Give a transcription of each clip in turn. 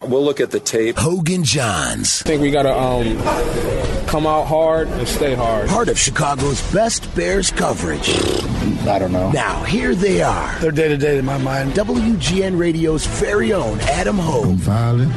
We'll look at the tape. Hoge and Johns. I think we got to come out hard and stay hard. Part of Chicago's best Bears coverage. I don't know. Now, here they are. They're day-to-day in my mind. WGN Radio's very own Adam Hoge. I'm violent.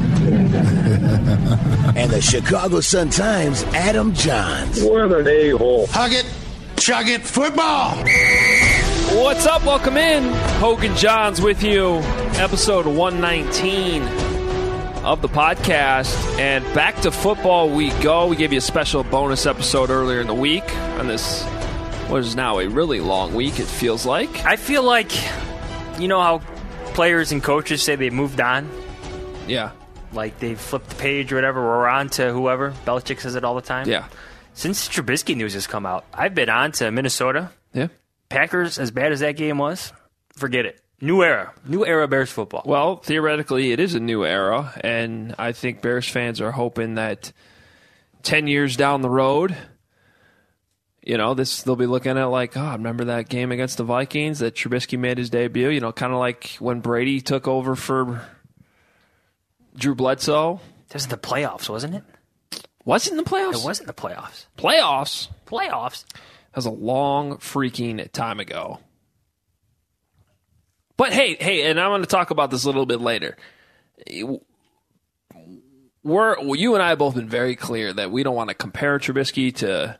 And the Chicago Sun-Times' Adam Johns. What an a-hole. Hug it, chug it, football! What's up? Welcome in. Hoge and Johns with you. Episode 119 of the podcast. And back to football we go. We gave you a special bonus episode earlier in the week on this, what is now a really long week, it feels like. I feel like, you know how players and coaches say they moved on? Yeah. Like they flipped the page or whatever, we're on to whoever. Belichick says it all the time. Yeah. Since Trubisky news has come out, I've been on to Minnesota. Yeah. Packers, as bad as that game was, forget it. New era Bears football. Well, theoretically, it is a new era, and I think Bears fans are hoping that 10 years down the road, you know, they'll be looking at it like, oh, remember that game against the Vikings that Trubisky made his debut? You know, kind of like when Brady took over for Drew Bledsoe. This was the playoffs, wasn't it? Was it in the playoffs? It wasn't the playoffs. Playoffs? That was a long freaking time ago. But hey, and I'm going to talk about this a little bit later. You and I have both been very clear that we don't want to compare Trubisky to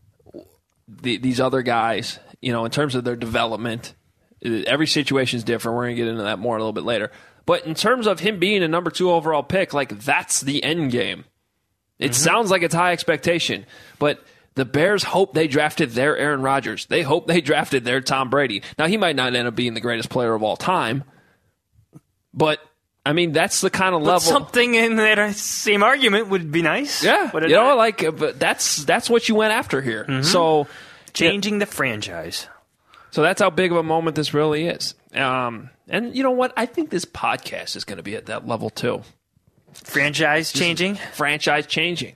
these other guys, you know, in terms of their development. Every situation is different. We're going to get into that more a little bit later. But in terms of him being a number 2 overall pick, like that's the end game. It sounds like it's high expectation, but the Bears hope they drafted their Aaron Rodgers. They hope they drafted their Tom Brady. Now, he might not end up being the greatest player of all time, but, I mean, that's the kind of level. Something in that same argument would be nice. Yeah, you know, but that's what you went after here. Mm-hmm. So changing the franchise. So that's how big of a moment this really is. And you know what? I think this podcast is going to be at that level, too. Franchise changing? Franchise changing.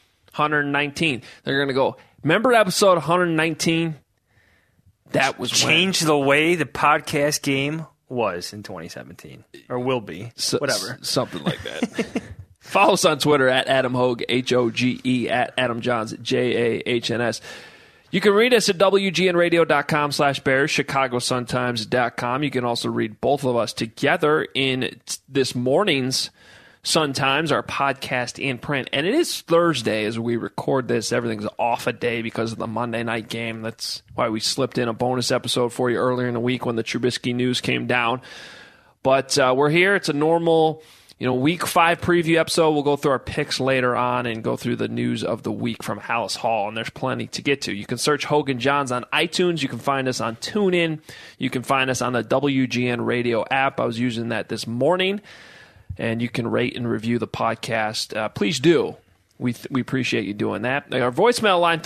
119. They're going to go, remember episode 119? That was change the way the podcast game was in 2017. Or will be. Whatever. Something like that. Follow us on Twitter at Adam Hoge, H-O-G-E, at Adam Johns, J-A-H-N-S. You can read us at WGNradio.com/Bears, ChicagoSunTimes.com. You can also read both of us together in this morning's Sun-Times, our podcast in print. And it is Thursday as we record this. Everything's off a day because of the Monday night game. That's why we slipped in a bonus episode for you earlier in the week when the Trubisky news came down. But we're here. It's a normal, Week 5 preview episode. We'll go through our picks later on and go through the news of the week from Hallis Hall, and there's plenty to get to. You can search Hoge and Johns on iTunes. You can find us on TuneIn. You can find us on the WGN Radio app. I was using that this morning. And you can rate and review the podcast. Please do. We appreciate you doing that. Our voicemail line,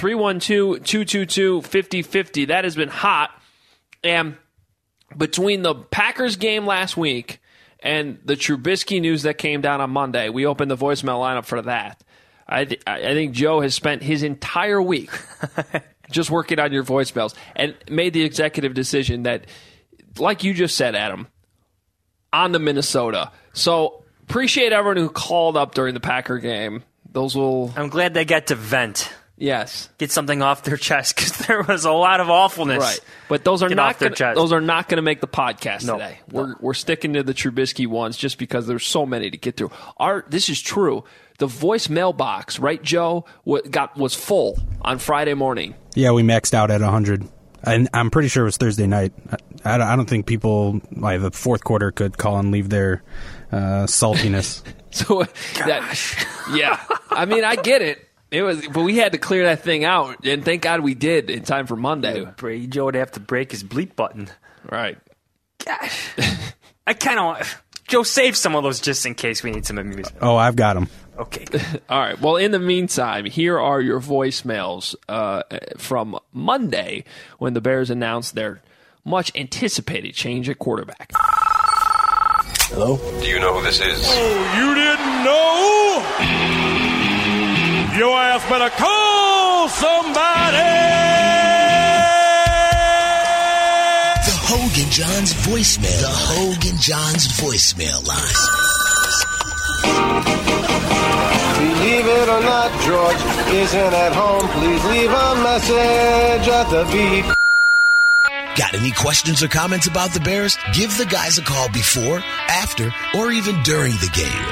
312-222-5050. That has been hot. And between the Packers game last week and the Trubisky news that came down on Monday, we opened the voicemail lineup for that. I think Joe has spent his entire week just working on your voicemails and made the executive decision that, like you just said, Adam, on to Minnesota. So appreciate everyone who called up during the Packer game. I'm glad they got to vent. Yes, get something off their chest because there was a lot of awfulness. Right, but those are not going to make the podcast today. We're sticking to the Trubisky ones just because there's so many to get through. This is true. The voicemail box, right, Joe, was full on Friday morning. Yeah, we maxed out at 100. And I'm pretty sure it was Thursday night. I don't think people, like the fourth quarter, could call and leave their saltiness. Yeah. I mean, I get it. But we had to clear that thing out, and thank God we did in time for Monday. Brady Joe would have to break his bleep button. Right. Gosh, I kind of want Joe save some of those just in case we need some amusement. Oh, I've got them. Okay. All right. Well, in the meantime, here are your voicemails from Monday when the Bears announced their much-anticipated change at quarterback. Hello? Do you know who this is? Oh, you didn't know? Your ass better call somebody! The Hoge and Johns voicemail. The Hoge and Johns voicemail line. it or not, George isn't at home. Please leave a message at the beep. Got any questions or comments about the Bears? Give the guys a call before, after, or even during the game.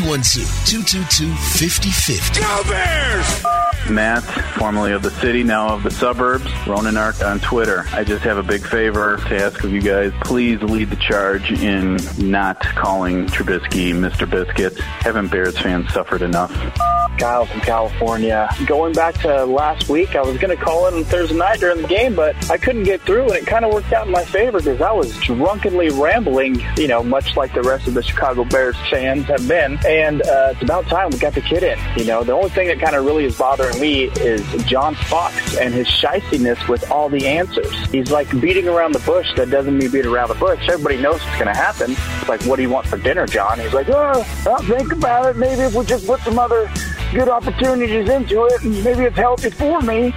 312-222-5050. Go Bears! Matt, formerly of the city, now of the suburbs, Ronan Arc on Twitter. I just have a big favor to ask of you guys. Please lead the charge in not calling Trubisky Mr. Biscuit. Haven't Bears fans suffered enough? Kyle from California. Going back to last week, I was going to call in on Thursday night during the game, but I couldn't get through, and it kind of worked out in my favor because I was drunkenly rambling, much like the rest of the Chicago Bears fans have been. And it's about time we got the kid in. The only thing that kind of really is bothering me is John Fox and his shystiness with all the answers. He's like beating around the bush. That doesn't mean beat around the bush. Everybody knows what's going to happen. It's like, what do you want for dinner, John? He's like, I'll think about it. Maybe if we just put some other good opportunities into it, and maybe it's healthy for me.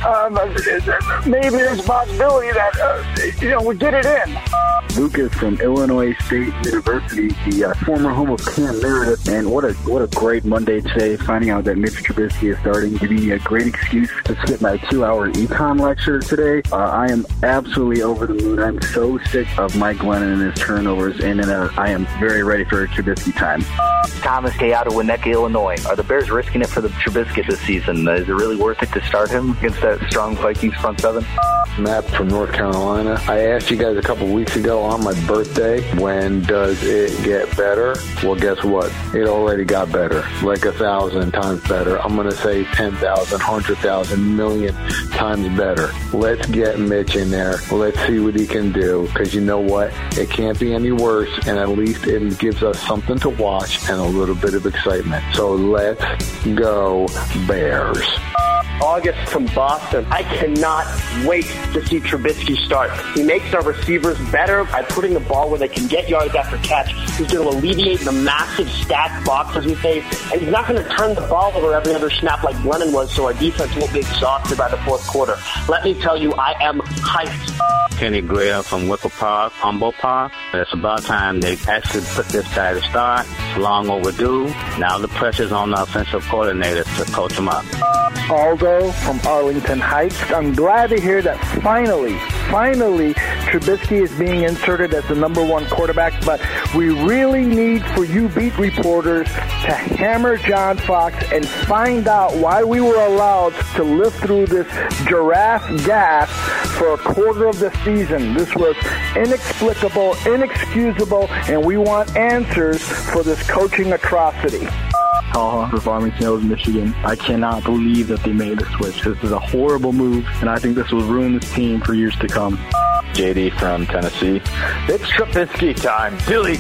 Maybe there's a possibility that, we get it in. Lucas from Illinois State University, the former home of Cam Meredith, and what a great Monday today, finding out that Mitch Trubisky is starting, giving me a great excuse to skip my 2-hour econ lecture today. I am absolutely over the moon. I'm so sick of Mike Glennon and his turnovers, and I am very ready for Trubisky time. Thomas K. out of Winnetka, Illinois. Are the Bears risking it for the Trubisky this season? Is it really worth it to start him against that strong Vikings front seven? Matt from North Carolina. I asked you guys a couple weeks ago on my birthday, when does it get better? Well, guess what? It already got better, like 1,000 times better. I'm going to say 10,000, 100,000, million times better. Let's get Mitch in there. Let's see what he can do, because you know what? It can't be any worse, and at least it gives us something to watch and a little bit of excitement. So let's go Bears. August from Boston. I cannot wait to see Trubisky start. He makes our receivers better by putting the ball where they can get yards after catch. He's going to alleviate the massive stacked boxes we face, and he's not going to turn the ball over every other snap like Glennon was, so our defense won't be exhausted by the fourth quarter. Let me tell you, I am hyped. Kenny Greer from Wicker Park, Humboldt Park. It's about time they actually put this guy to start. It's long overdue. Now the pressure's on the offensive coordinator to coach him up. Aldo from Arlington Heights. I'm glad to hear that finally, Trubisky is being inserted as the number one quarterback, but we really need for you beat reporters to hammer John Fox and find out why we were allowed to live through this giraffe gas for a quarter of the season. This was inexplicable, inexcusable, and we want answers for this coaching atrocity. For Farmington Hills, Michigan. I cannot believe that they made the switch. This is a horrible move, and I think this will ruin this team for years to come. JD from Tennessee. It's Trubisky time. Dilly.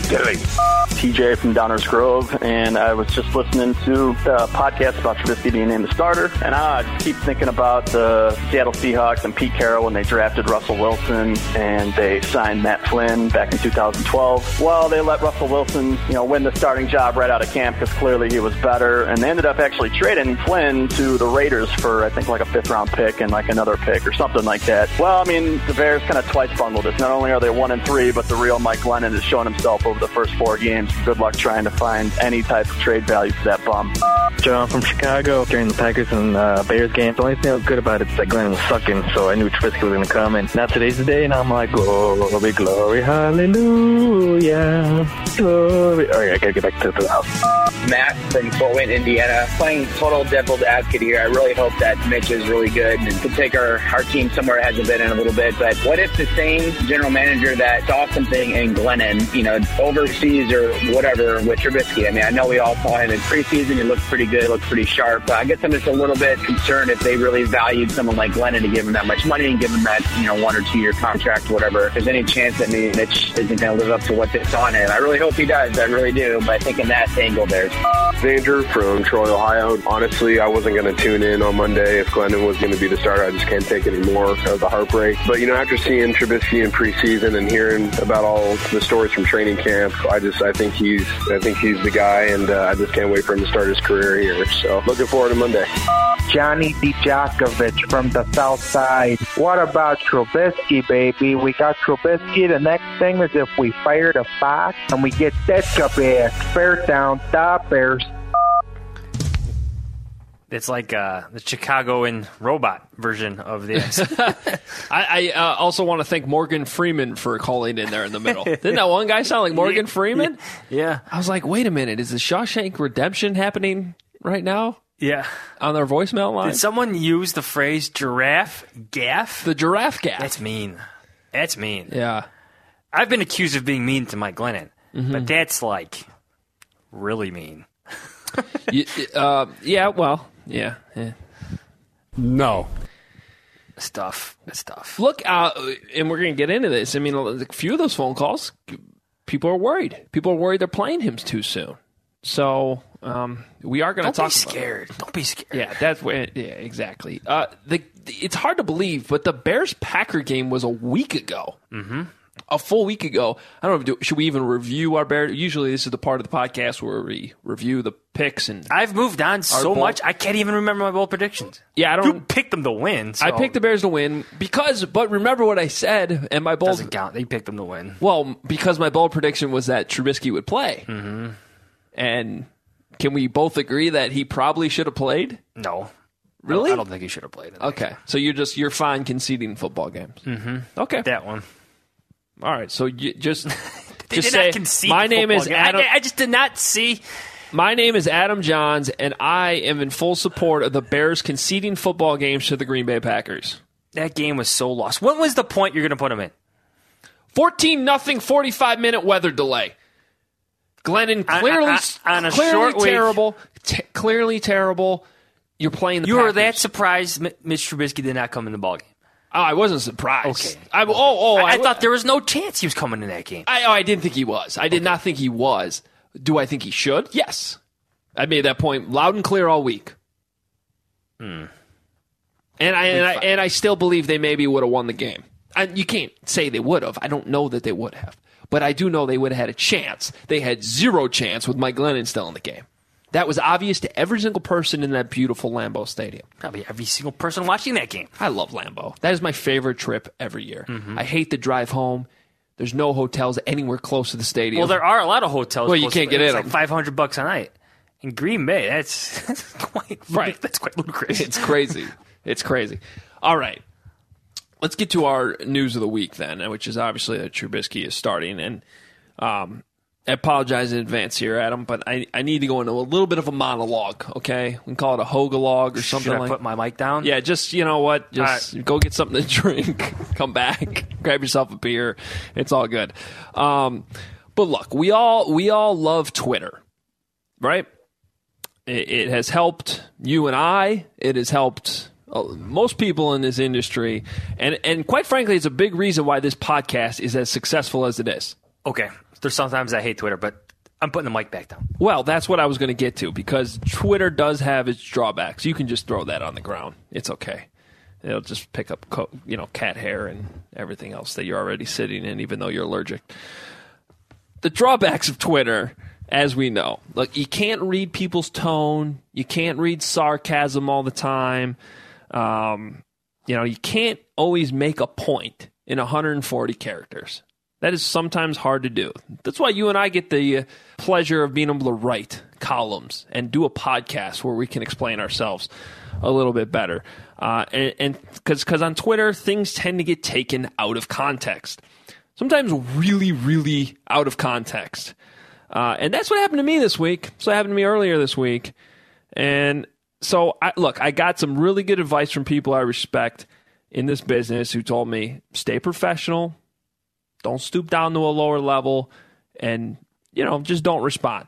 TJ from Downers Grove, and I was just listening to the podcast about Trubisky being named the starter, and I keep thinking about the Seattle Seahawks and Pete Carroll when they drafted Russell Wilson and they signed Matt Flynn back in 2012. Well, they let Russell Wilson, win the starting job right out of camp because clearly he was better, and they ended up actually trading Flynn to the Raiders for, I think, like a 5th-round pick and like another pick or something like that. Well, I mean, the Bears kind of twice bungled it. Not only are they 1-3, but the real Mike Glennon has shown himself over the first 4 games. Good luck trying to find any type of trade value for that bum. John from Chicago. During the Packers and Bears game, the only thing that was good about it is that Glennon was sucking, so I knew Trubisky was going to come. And now today's the day, and I'm like, glory, glory, hallelujah, glory. All right, I got to get back to the house. Matt from Fort Wayne, Indiana. Playing total devil's advocate here. I really hope that Mitch is really good and can take our team somewhere it hasn't been in a little bit. But what if the same general manager that saw something in Glennon, overseas or whatever with Trubisky? I mean, I know we all saw him in preseason. He looked pretty good, looked pretty sharp. But I guess I'm just a little bit concerned if they really valued someone like Glennon to give him that much money and give him that, 1 or 2 year contract, whatever. If there's any chance that maybe Mitch isn't going to live up to what they saw in him. I really hope he does. I really do. But I think in that angle, there's Andrew from Troy, Ohio. Honestly, I wasn't going to tune in on Monday if Glennon was going to be the starter. I just can't take it anymore of the heartbreak. But, after seeing Trubisky in preseason and hearing about all the stories from training camp, I think he's the guy, and I just can't wait for him to start his career here. So looking forward to Monday. Johnny Dijakovic from the South Side. What about Trubisky, baby? We got Trubisky. The next thing is if we fire the Fox and we get that Bears. Bear down, the Bears. It's like the Chicagoan robot version of this. I also want to thank Morgan Freeman for calling in there in the middle. Didn't that one guy sound like Morgan Freeman? Yeah. I was like, wait a minute. Is the Shawshank Redemption happening right now? Yeah. On their voicemail line? Did someone use the phrase giraffe gaff? The giraffe gaff. That's mean. That's mean. Yeah. I've been accused of being mean to Mike Glennon, but that's like really mean. Yeah, well, yeah. No. Stuff. Look, and we're going to get into this. I mean, a few of those phone calls, people are worried. People are worried they're playing him too soon. So we are going to talk about it. Don't be scared. Yeah, that's where. Yeah, exactly. It's hard to believe, but the Bears-Packer game was a week ago. Mm-hmm. A full week ago. I don't know. Should we even review our Bears? Usually, this is the part of the podcast where we review the picks. And I've moved on so much, I can't even remember my bold predictions. Yeah, I don't. You picked them to win. So. I picked the Bears to win but remember what I said, and my bold doesn't count. They picked them to win. Well, because my bold prediction was that Trubisky would play. Mm-hmm. And can we both agree that he probably should have played? No. Really? I don't think he should have played. Okay, so you're fine conceding football games. Mm-hmm. Okay, that one. All right, so you just they just did say not concede my name is game. Adam. I just did not see. My name is Adam Johns, and I am in full support of the Bears conceding football games to the Green Bay Packers. That game was so lost. What was the point you're going to put them in? 14-0, 45-minute weather delay. Glennon clearly terrible. Clearly terrible. You're playing the You Packers. were that surprised Mitch Trubisky did not come in the ballgame. Oh, I wasn't surprised. Okay. I thought there was no chance he was coming in that game. I didn't think he was. I did not think he was. Do I think he should? Yes. I made that point loud and clear all week. And I still believe they maybe would have won the game. You can't say they would have. I don't know that they would have. But I do know they would have had a chance. They had zero chance with Mike Glennon still in the game. That was obvious to every single person in that beautiful Lambeau Stadium. Probably every single person watching that game. I love Lambeau. That is my favorite trip every year. Mm-hmm. I hate the drive home. There's no hotels anywhere close to the stadium. Well, there are a lot of hotels. Well, you can't get in. It's like $500 a night. In Green Bay, that's quite right. That's quite ludicrous. It's crazy. It's crazy. All right. Let's get to our news of the week then, which is obviously that Trubisky is starting. And I apologize in advance here, Adam, but I need to go into a little bit of a monologue, okay? We can call it a Hogalog or something like that. Should I put my mic down? Yeah, just, you know what? Just go get something to drink. Come back. Grab yourself a beer. It's all good. But look, we all love Twitter, right? It has helped you and I. It has helped most people in this industry. And quite frankly, it's a big reason why this podcast is as successful as it is. Okay. There's sometimes I hate Twitter, but I'm putting the mic back down. Well, that's what I was going to get to, because Twitter does have its drawbacks. You can just throw that on the ground. It's okay. It'll just pick up, cat hair and everything else that you're already sitting in, even though you're allergic. The drawbacks of Twitter, as we know, look, you can't read people's tone. You can't read sarcasm all the time. You can't always make a point in 140 characters. That is sometimes hard to do. That's why you and I get the pleasure of being able to write columns and do a podcast where we can explain ourselves a little bit better. And because on Twitter, things tend to get taken out of context. Sometimes really, really out of context. And that's what happened to me this week. So it happened to me earlier this week. And so, I got some really good advice from people I respect in this business who told me, stay professional. Don't stoop down to a lower level, and, just don't respond.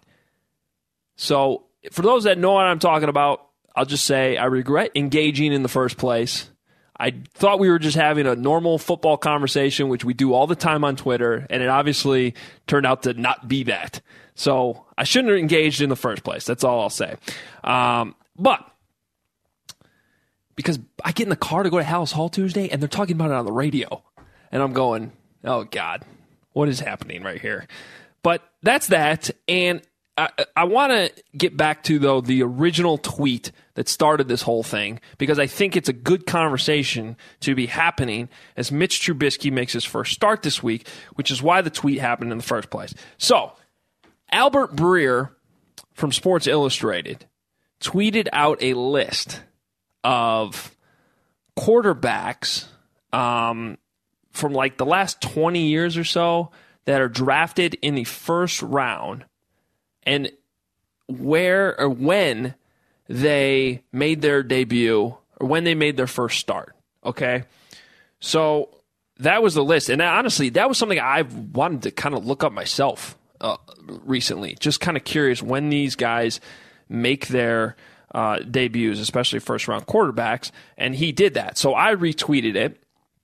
So for those that know what I'm talking about, I'll just say I regret engaging in the first place. I thought we were just having a normal football conversation, which we do all the time on Twitter, and it obviously turned out to not be that. So I shouldn't have engaged in the first place. That's all I'll say. But because I get in the car to go to Hallis Hall Tuesday, and they're talking about it on the radio, and I'm going, oh, God, what is happening right here? But that's that. And I want to get back to, though, the original tweet that started this whole thing, because I think it's a good conversation to be happening as Mitch Trubisky makes his first start this week, which is why the tweet happened in the first place. So, Albert Breer from Sports Illustrated tweeted out a list of quarterbacks from like the last 20 years or so that are drafted in the first round and where or when they made their debut or when they made their first start. Okay? So that was the list. And honestly, that was something I've wanted to kind of look up myself recently. Just kind of curious when these guys make their debuts, especially first-round quarterbacks, and he did that. So I retweeted it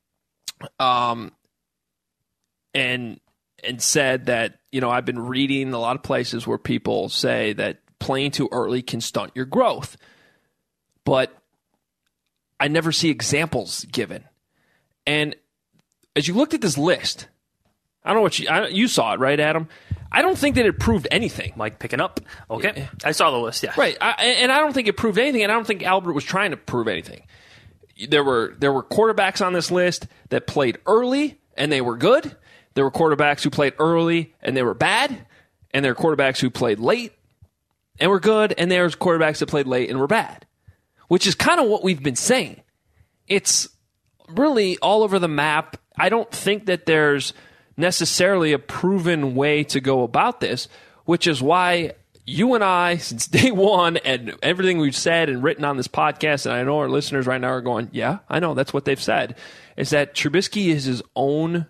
and said that, you know, I've been reading a lot of places where people say that playing too early can stunt your growth. But I never see examples given. And as you looked at this list, I don't know what you saw it, right, Adam? I don't think that it proved anything. Mike picking up. Okay. Yeah. I saw the list, yeah. Right. And I don't think it proved anything, and I don't think Albert was trying to prove anything. There were quarterbacks on this list that played early, and they were good. There were quarterbacks who played early, and they were bad. And there were quarterbacks who played late, and were good. And there's quarterbacks that played late and were bad, which is kind of what we've been saying. It's really all over the map. I don't think that there's necessarily a proven way to go about this, which is why you and I, since day one, and everything we've said and written on this podcast, and I know our listeners right now are going, yeah, I know, that's what they've said, is that Trubisky is his own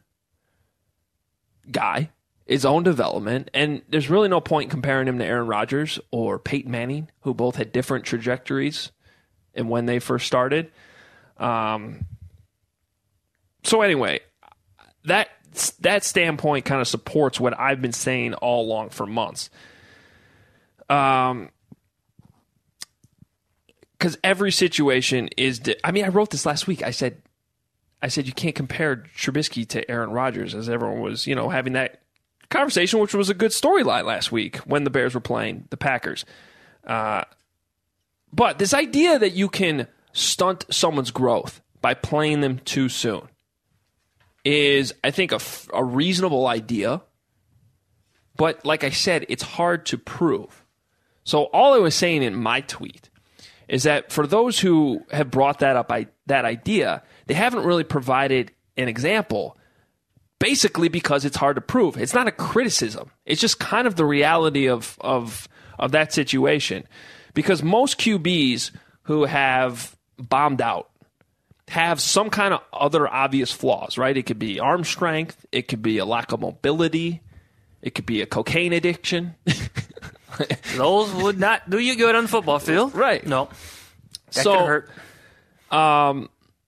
guy, his own development, and there's really no point comparing him to Aaron Rodgers or Peyton Manning, who both had different trajectories and when they first started. So anyway, that standpoint kind of supports what I've been saying all along for months. Because every situation is... I wrote this last week. I said you can't compare Trubisky to Aaron Rodgers, as everyone was, having that conversation, which was a good storyline last week when the Bears were playing the Packers. But this idea that you can stunt someone's growth by playing them too soon is, I think, a reasonable idea. But like I said, it's hard to prove. So all I was saying in my tweet is that for those who have brought that up, that idea, they haven't really provided an example, basically because it's hard to prove. It's not a criticism. It's just kind of the reality of that situation. Because most QBs who have bombed out have some kind of other obvious flaws, right? It could be arm strength. It could be a lack of mobility. It could be a cocaine addiction. Those would not do you good on the football field. Right. No. That could hurt. Unless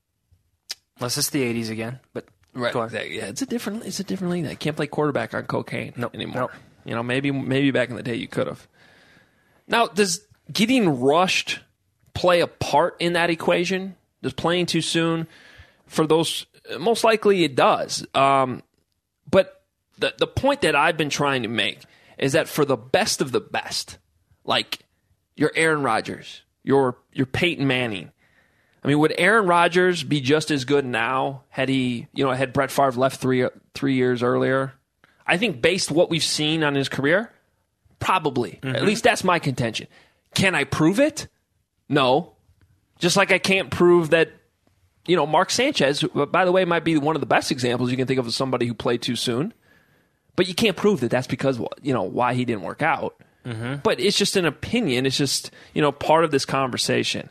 it's the 80s again. But right. Yeah, it's a different league. I can't play quarterback on cocaine anymore. Nope. Maybe back in the day you could have. Now, does getting rushed play a part in that equation? Does playing too soon? For those, most likely it does. But the point that I've been trying to make is that for the best of the best, like your Aaron Rodgers, your Peyton Manning, would Aaron Rodgers be just as good now had he, had Brett Favre left three years earlier? I think based what we've seen on his career, probably. Mm-hmm. At least that's my contention. Can I prove it? No. Just like I can't prove that, Mark Sanchez, who, by the way, might be one of the best examples you can think of somebody who played too soon. But you can't prove that that's because, why he didn't work out. Mm-hmm. But it's just an opinion. It's just, part of this conversation.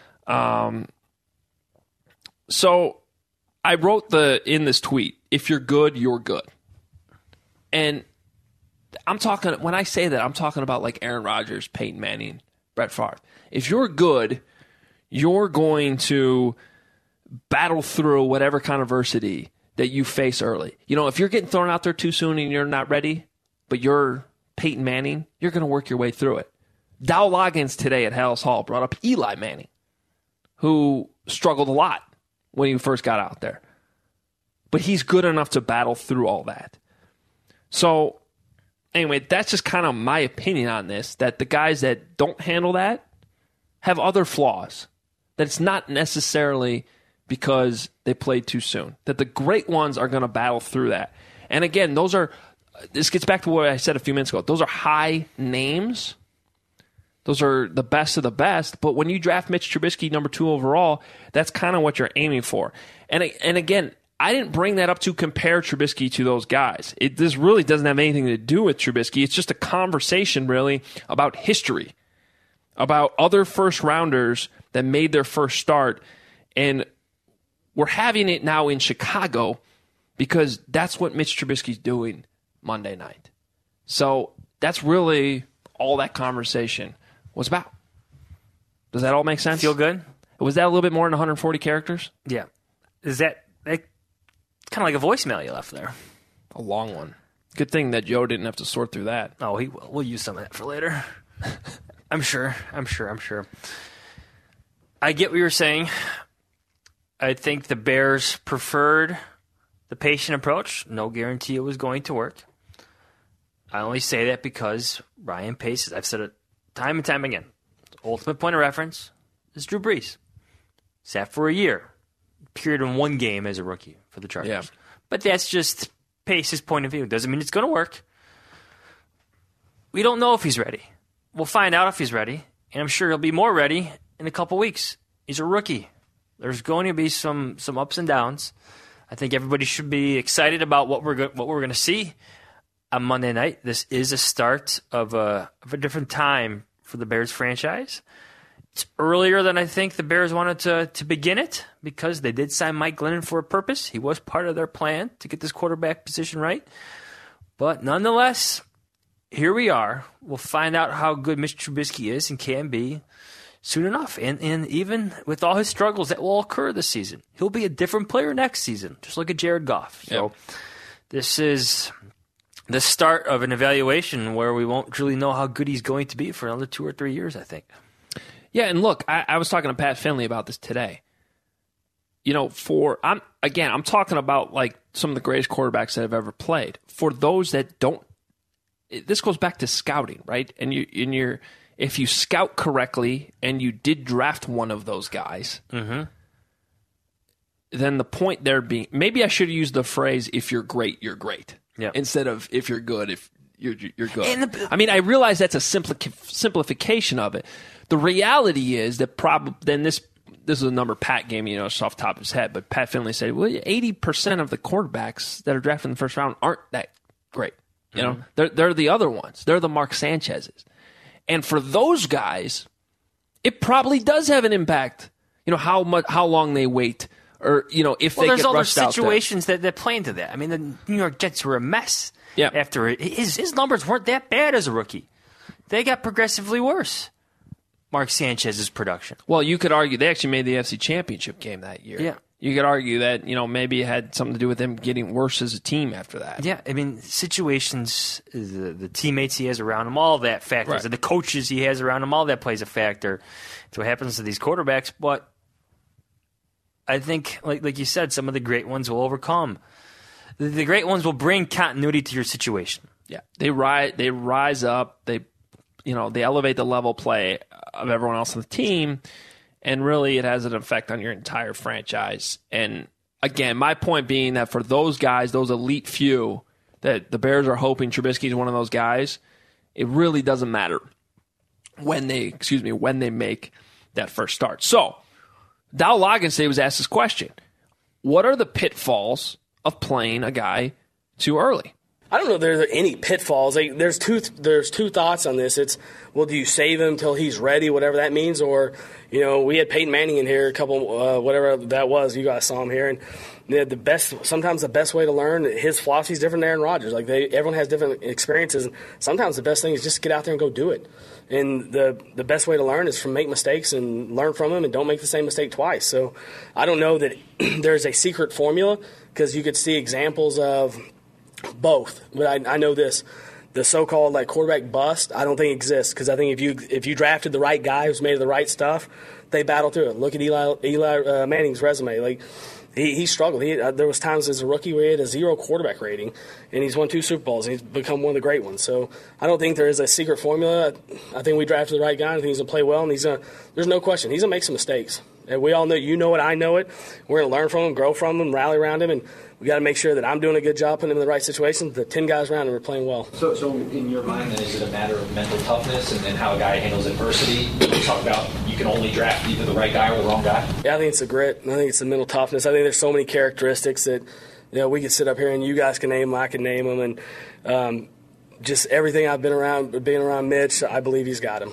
So I wrote in this tweet, if you're good, you're good. And when I say that, I'm talking about like Aaron Rodgers, Peyton Manning, Brett Favre. If you're good, you're going to battle through whatever kind of adversity that you face early. If you're getting thrown out there too soon and you're not ready, but you're Peyton Manning, you're going to work your way through it. Dow Loggins today at Hallis Hall brought up Eli Manning, who struggled a lot when he first got out there. But he's good enough to battle through all that. So, anyway, that's just kind of my opinion on this, that the guys that don't handle that have other flaws. That it's not necessarily because they played too soon. That the great ones are going to battle through that. And again, this gets back to what I said a few minutes ago. Those are high names Those are the best of the best. But when you draft Mitch Trubisky number 2 overall, that's kind of what you're aiming for. And again, I didn't bring that up to compare Trubisky to those guys. This really doesn't have anything to do with Trubisky. It's just a conversation, really, about history, about other first-rounders that made their first start. And we're having it now in Chicago because that's what Mitch Trubisky's doing Monday night. So that's really all that conversation was about. Does that all make sense? Feel good? Was that a little bit more than 140 characters? Yeah. Is that kind of like a voicemail you left there? A long one. Good thing that Joe didn't have to sort through that. Oh, he will. We'll use some of that for later. I'm sure. I get what you're saying. I think the Bears preferred the patient approach. No guarantee it was going to work. I only say that because Ryan Pace, I've said it time and time again, ultimate point of reference is Drew Brees. Sat for a year, appeared in one game as a rookie for the Chargers. Yeah. But that's just Pace's point of view. Doesn't mean it's going to work. We don't know if he's ready. We'll find out if he's ready, and I'm sure he'll be more ready in a couple weeks. He's a rookie. There's going to be some ups and downs. I think everybody should be excited about what we're going to see on Monday night. This is a start of a different time for the Bears franchise. It's earlier than I think the Bears wanted to begin it because they did sign Mike Glennon for a purpose. He was part of their plan to get this quarterback position right. But nonetheless, here we are. We'll find out how good Mitch Trubisky is and can be soon enough. And even with all his struggles that will occur this season, he'll be a different player next season. Just look at Jared Goff. So This is the start of an evaluation where we won't really know how good he's going to be for another 2 or 3 years, I think. Yeah, and look, I was talking to Pat Finley about this today. You know, I'm talking about like some of the greatest quarterbacks that have ever played. For those that don't, this goes back to scouting, right? And if you scout correctly and you did draft one of those guys, then the point there being, maybe I should have used the phrase, if you're great, you're great. Yeah. Instead of if you're good, if you're good. I realize that's a simplification of it. The reality is that this is a number Pat gave me, it's off the top of his head, but Pat Finley said, 80% of the quarterbacks that are drafted in the first round aren't that great. You know, they're the other ones. They're the Mark Sanchez's. And for those guys, it probably does have an impact, how long they wait. Or, if they get rushed out there. There's other situations that play into that. I mean, the New York Jets were a mess after it. His numbers weren't that bad as a rookie. They got progressively worse. Mark Sanchez's production. Well, you could argue they actually made the NFC Championship game that year. Yeah. You could argue that, maybe it had something to do with them getting worse as a team after that. Yeah, I mean, situations, the teammates he has around him, all that factors. Right. And the coaches he has around him, all that plays a factor to what happens to these quarterbacks. But I think, like you said, some of the great ones will overcome. The great ones will bring continuity to your situation. Yeah, they rise up. They elevate the level play of everyone else on the team, and really it has an effect on your entire franchise. And again, my point being that for those guys, those elite few, that the Bears are hoping Trubisky is one of those guys, it really doesn't matter when they make that first start. So, Dow Loggins today was asked this question: what are the pitfalls of playing a guy too early? I don't know if there are any pitfalls. There's two thoughts on this. It's, well, do you save him until he's ready, whatever that means? Or, we had Peyton Manning in here, a couple, whatever that was. You guys saw him here. And sometimes the best way to learn, his philosophy is different than Aaron Rodgers. Everyone has different experiences. And sometimes the best thing is just get out there and go do it. And the best way to learn is from make mistakes and learn from them and don't make the same mistake twice. So I don't know that there's a secret formula, because you could see examples of both. But I know this. The so-called quarterback bust, I don't think exists, because I think if you drafted the right guy who's made of the right stuff, they battle through it. Look at Eli Manning's resume. He struggled. There was times as a rookie where he had a 0 quarterback rating, and he's won 2 Super Bowls, and he's become one of the great ones. So I don't think there is a secret formula. I think we drafted the right guy. I think he's going to play well, and there's no question. He's going to make some mistakes. And we all know, you know it, I know it. We're going to learn from him, grow from him, rally around him, and we got to make sure that I'm doing a good job putting him in the right situations. The 10 guys around him are playing well. So in your mind, then, is it a matter of mental toughness and then how a guy handles adversity? You talk about you can only draft either the right guy or the wrong guy. Yeah, I think it's the grit. I think it's the mental toughness. I think there's so many characteristics that we could sit up here and you guys can name them, I can name them, and just everything I've been around, being around Mitch, I believe he's got him.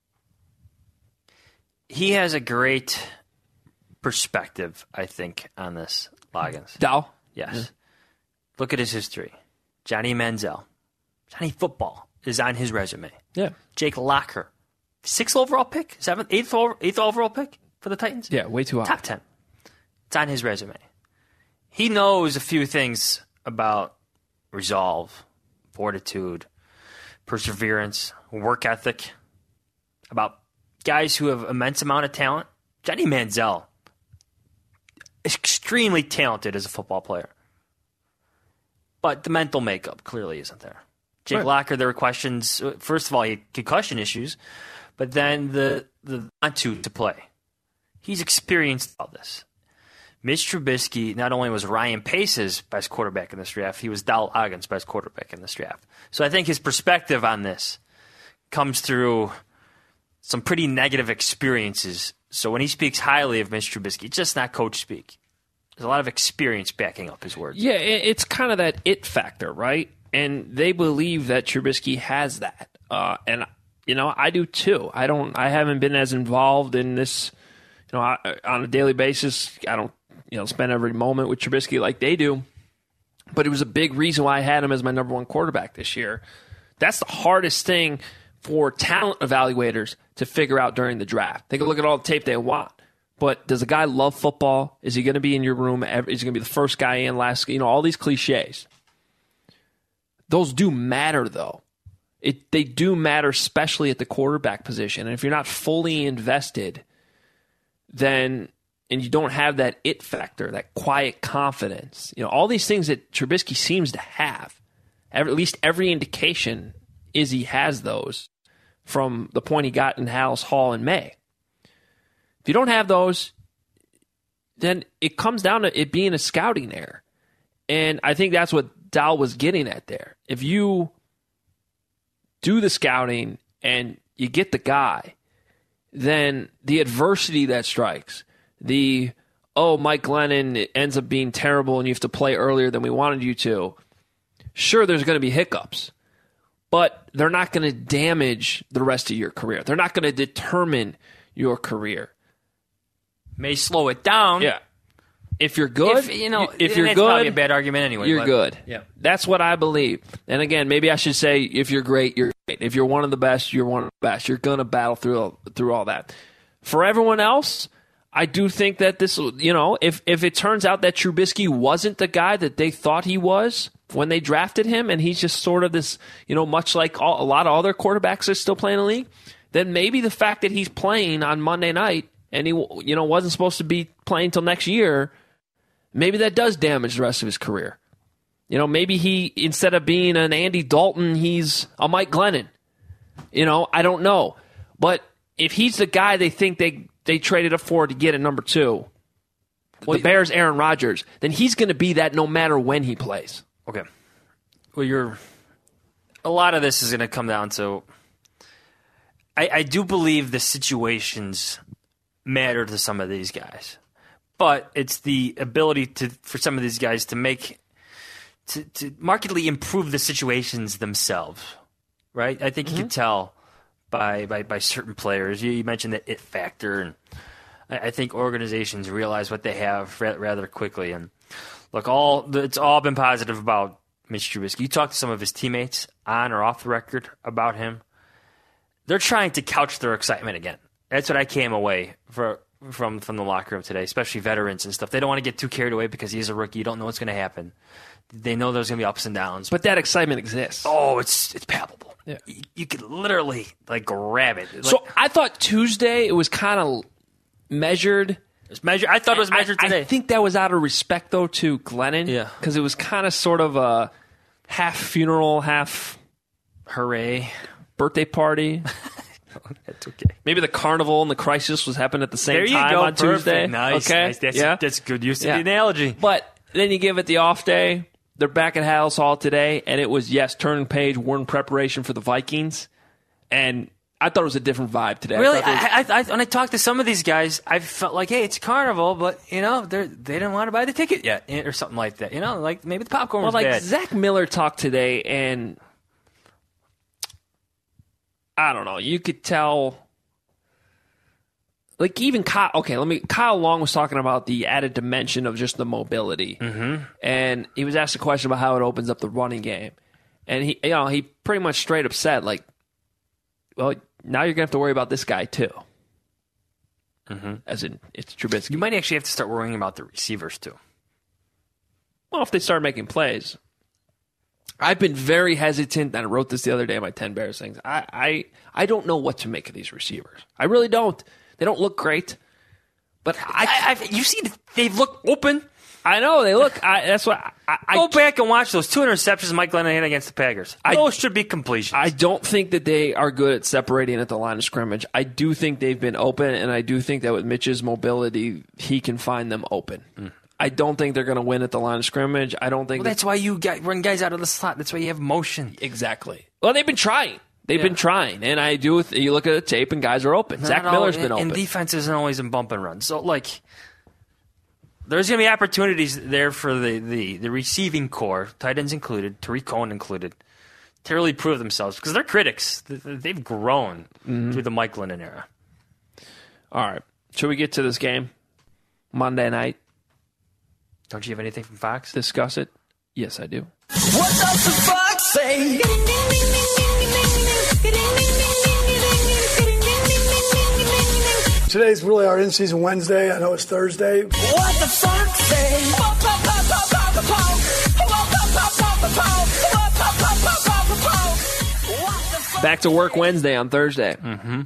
He has a great perspective, I think, on this, Loggins. Dow? Yes. Yeah. Look at his history. Johnny Manziel. Johnny Football is on his resume. Yeah. Jake Locker. 6th overall pick? 7th? 8th overall pick for the Titans? Yeah, way too high. Top 10. It's on his resume. He knows a few things about resolve, fortitude, perseverance, work ethic, about guys who have immense amount of talent. Johnny Manziel is extremely talented as a football player. But the mental makeup clearly isn't there. Jake Locker, there were questions. First of all, he had concussion issues, but then the want to play. He's experienced all this. Mitch Trubisky not only was Ryan Pace's best quarterback in this draft, he was Dowell Ogden's best quarterback in this draft. So I think his perspective on this comes through some pretty negative experiences. So when he speaks highly of Mitch Trubisky, it's just not coach speak. There's a lot of experience backing up his words. Yeah, it's kind of that it factor, right? And they believe that Trubisky has that. And, I do too. I haven't been as involved in this, on a daily basis. I don't, spend every moment with Trubisky like they do. But it was a big reason why I had him as my number one quarterback this year. That's the hardest thing for talent evaluators to figure out during the draft. They can look at all the tape they want. But does a guy love football? Is he going to be in your room? Is he going to be the first guy in, last? All these cliches. Those do matter, though. They do matter, especially at the quarterback position. And if you're not fully invested, then and you don't have that it factor, that quiet confidence, all these things that Trubisky seems to have. At least every indication is he has those from the point he got in Halas Hall in May. If you don't have those, then it comes down to it being a scouting error. And I think that's what Dow was getting at there. If you do the scouting and you get the guy, then the adversity that strikes, Mike Glennon ends up being terrible and you have to play earlier than we wanted you to. Sure, there's going to be hiccups, but they're not going to damage the rest of your career. They're not going to determine your career. May slow it down. Yeah. If you're good, if you're that's good, probably a bad argument anyway. You're good. Yeah. That's what I believe. And again, maybe I should say, if you're great, you're great. If you're one of the best, you're one of the best. You're going to battle through all that. For everyone else, I do think that this, if it turns out that Trubisky wasn't the guy that they thought he was when they drafted him, and he's just sort of this, much like a lot of other quarterbacks that are still playing in the league, then maybe the fact that he's playing on Monday night and he, wasn't supposed to be playing until next year, maybe that does damage the rest of his career. Maybe he, instead of being an Andy Dalton, he's a Mike Glennon. I don't know. But if he's the guy they think they traded up for to get at number 2, the Bears' Aaron Rodgers, then he's going to be that no matter when he plays. Okay. Well, a lot of this is going to come down to, I do believe the situations matter to some of these guys. But it's the ability for some of these guys to markedly improve the situations themselves, right? I think you can tell by certain players. You mentioned the it factor, and I think organizations realize what they have rather quickly. And look, it's all been positive about Mitch Trubisky. You talk to some of his teammates on or off the record about him. They're trying to couch their excitement again. That's what I came away from the locker room today, especially veterans and stuff. They don't want to get too carried away because he's a rookie. You don't know what's going to happen. They know there's going to be ups and downs. But that excitement exists. Oh, it's palpable. Yeah. You could literally grab it. So I thought Tuesday it was kind of measured. I thought it was measured today. I think that was out of respect, though, to Glennon. Yeah. Because it was kind of sort of a half funeral, half hooray birthday party. That's okay. Maybe the carnival and the crisis was happening at the same There you time go. on Tuesday. Nice. Okay, Nice. That's good use of the analogy. But then you give it the off day. They're back at Halas Hall today, and it was, turn page, we're in preparation for the Vikings. And I thought it was a different vibe today. Really, when I talked to some of these guys, I felt like, hey, it's carnival, but they didn't want to buy the ticket yet, or something like that. Like maybe the popcorn was bad. Zach Miller talked today, and I don't know. You could tell. Like even Kyle Long was talking about the added dimension of just the mobility, and he was asked a question about how it opens up the running game, and he pretty much straight up said like, well, now you're gonna have to worry about this guy too, as in it's Trubisky. You might actually have to start worrying about the receivers too. Well, if they start making plays. I've been very hesitant, and I wrote this the other day in my 10 Bears things. I don't know what to make of these receivers. I really don't. They don't look great, but you see, they look open. I know they look. That's what I go back and watch those 2 interceptions Mike Glennon had against the Packers. Those should be completions. I don't think that they are good at separating at the line of scrimmage. I do think they've been open, and I do think that with Mitch's mobility, he can find them open. I don't think they're going to win at the line of scrimmage. I don't think that's why you run guys out of the slot. That's why you have motion. Exactly. Well, they've been trying. They've been trying, and I do. You look at the tape, and guys are open. Zach Miller's been open. And defense isn't always in bump and run. So, there's going to be opportunities there for the receiving core, tight ends included, Tariq Cohen included, to really prove themselves because they're critics. They've grown through the Mike Glennon era. All right. Should we get to this game? Monday night. Don't you have anything from Fox? Discuss it. Yes, I do. What does the Fox say? Today's really our in-season Wednesday. I know it's Thursday. What the Fox say? Back to work Wednesday on Thursday.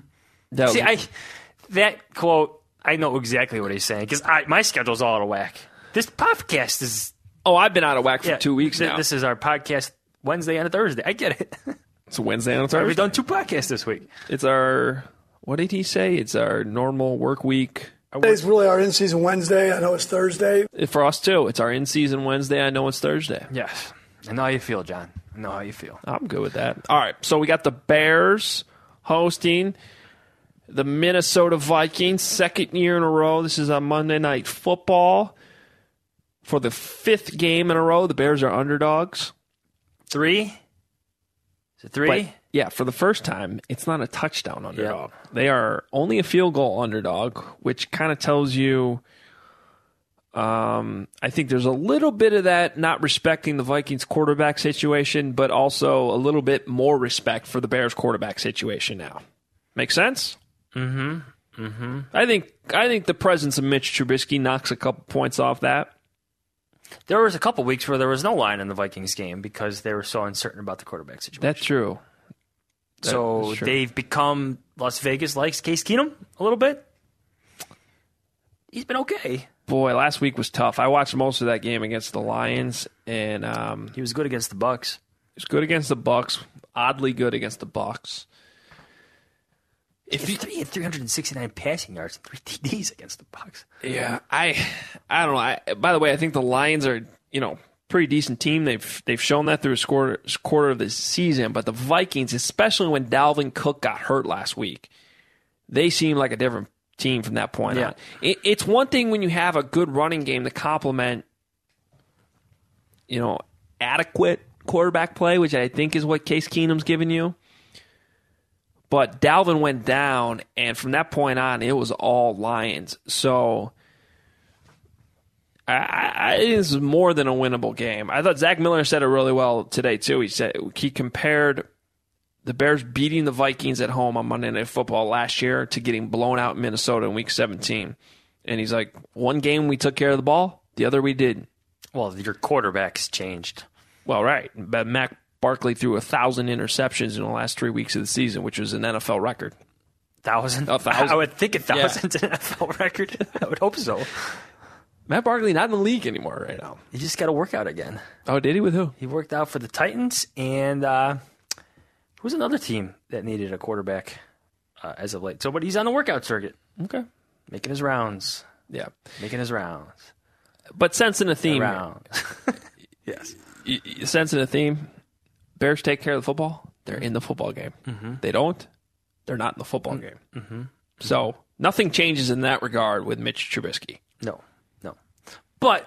That quote, I know exactly what he's saying because my schedule's all out of whack. This podcast is... Oh, I've been out of whack for 2 weeks now. This is our podcast Wednesday and a Thursday. I get it. It's a Wednesday and a Thursday. We've done 2 podcasts this week. It's our... What did he say? It's our normal work week. Today's really our in-season Wednesday. I know it's Thursday. For us, too. It's our in-season Wednesday. I know it's Thursday. Yes. I know how you feel, John. I know how you feel. I'm good with that. All right. So we got the Bears hosting the Minnesota Vikings. Second year in a row. This is on Monday Night Football. For the 5th game in a row, the Bears are underdogs. 3? Is it 3? But, yeah, for the first time, it's not a touchdown underdog. Yep. They are only a field goal underdog, which kind of tells you, I think there's a little bit of that not respecting the Vikings quarterback situation, but also a little bit more respect for the Bears quarterback situation now. Make sense? Mm-hmm. I think the presence of Mitch Trubisky knocks a couple points off that. There was a couple weeks where there was no line in the Vikings game because they were so uncertain about the quarterback situation. That's true. So they've become Las Vegas likes Case Keenum a little bit. He's been okay. Boy, last week was tough. I watched most of that game against the Lions, and he was good against the Bucs. He was good against the Bucs. Oddly good against the Bucs. He had 369 passing yards and 3 TDs against the Bucs. Yeah, I don't know. By the way, I think the Lions are pretty decent team. They've shown that through a quarter of the season. But the Vikings, especially when Dalvin Cook got hurt last week, they seem like a different team from that point on. It's one thing when you have a good running game to complement, adequate quarterback play, which I think is what Case Keenum's given you. But Dalvin went down, and from that point on, it was all Lions. So this is more than a winnable game. I thought Zach Miller said it really well today, too. He compared the Bears beating the Vikings at home on Monday Night Football last year to getting blown out in Minnesota in Week 17. And he's like, one game we took care of the ball, the other we didn't. Well, your quarterback's changed. Well, right. But Mac Barkley threw 1,000 interceptions in the last 3 weeks of the season, which was an NFL record. 1,000? 1,000. I would think 1,000's an NFL record. I would hope so. Matt Barkley not in the league anymore right now. He just got a workout again. Oh, did he? With who? He worked out for the Titans, and who's another team that needed a quarterback? as of late. So, but he's on the workout circuit. Okay. Making his rounds. Yeah. Making his rounds. But sensing a theme. Yes. Sensing a theme. Bears take care of the football. They're in the football game. Mm-hmm. They don't. They're not in the football game. Mm-hmm. So nothing changes in that regard with Mitch Trubisky. No. But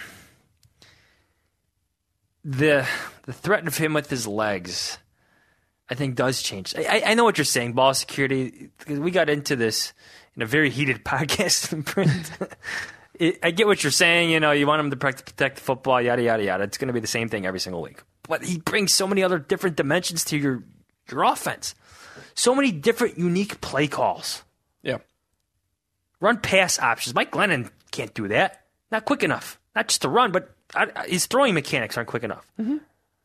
the threat of him with his legs, I think, does change. I know what you're saying, ball security, because we got into this in a very heated podcast in print. I get what you're saying. You want him to protect the football, yada, yada, yada. It's going to be the same thing every single week. But he brings so many other different dimensions to your offense. So many different, unique play calls. Yeah. Run pass options. Mike Glennon can't do that. Not quick enough. Not just to run, but his throwing mechanics aren't quick enough. Mm-hmm.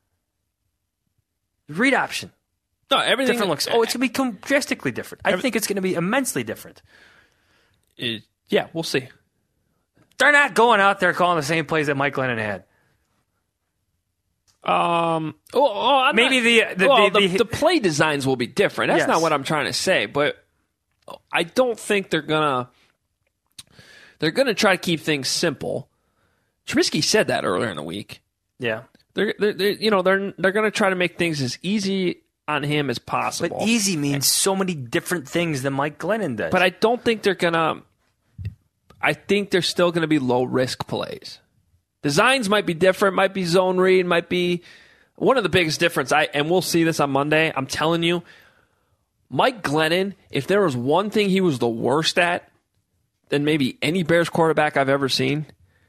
Read option. No, everything. Different looks. Oh, it's going to be drastically different. I think it's going to be immensely different. Yeah, we'll see. They're not going out there calling the same plays that Mike Glennon had. Maybe the play designs will be different. That's not what I'm trying to say, but I don't think they're gonna try to keep things simple. Trubisky said that earlier in the week. Yeah, they're gonna try to make things as easy on him as possible. But easy means so many different things than Mike Glennon does. But I don't think they're gonna. I think they're still gonna be low risk plays. Designs might be different, might be zone read, might be one of the biggest difference. And we'll see this on Monday. I'm telling you, Mike Glennon, if there was one thing he was the worst at than maybe any Bears quarterback I've ever seen,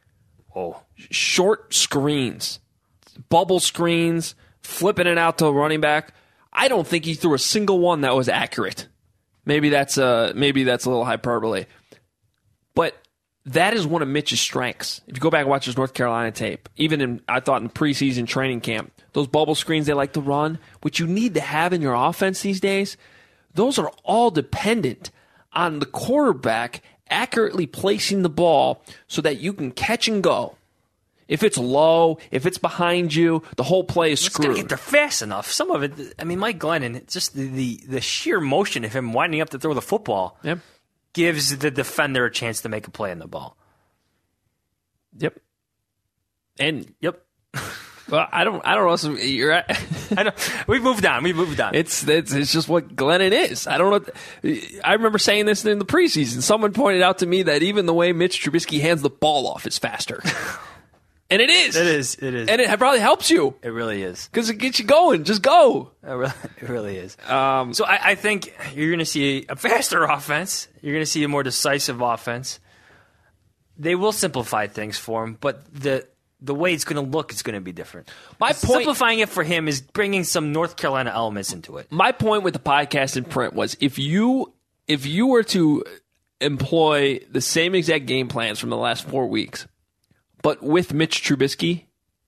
short screens, bubble screens, flipping it out to a running back. I don't think he threw a single one that was accurate. Maybe that's a little hyperbole, but that is one of Mitch's strengths. If you go back and watch his North Carolina tape, I thought in preseason training camp, those bubble screens they like to run, which you need to have in your offense these days, those are all dependent on the quarterback accurately placing the ball so that you can catch and go. If it's low, if it's behind you, the whole play is screwed. It's got to get there fast enough. Some of it, Mike Glennon, just the sheer motion of him winding up to throw the football. Yep. Gives the defender a chance to make a play on the ball. Yep. And yep. Well, I don't know. So you're at, We've moved on. It's just what Glennon is. I don't know. I remember saying this in the preseason. Someone pointed out to me that even the way Mitch Trubisky hands the ball off is faster. And it is. It is. And it probably helps you. It really is. Because it gets you going. Just go. It really is. So I think you're going to see a faster offense. You're going to see a more decisive offense. They will simplify things for him, but the way it's going to look is going to be different. Simplifying it for him is bringing some North Carolina elements into it. My point with the podcast in print was if you were to employ the same exact game plans from the last 4 weeks, but with Mitch Trubisky,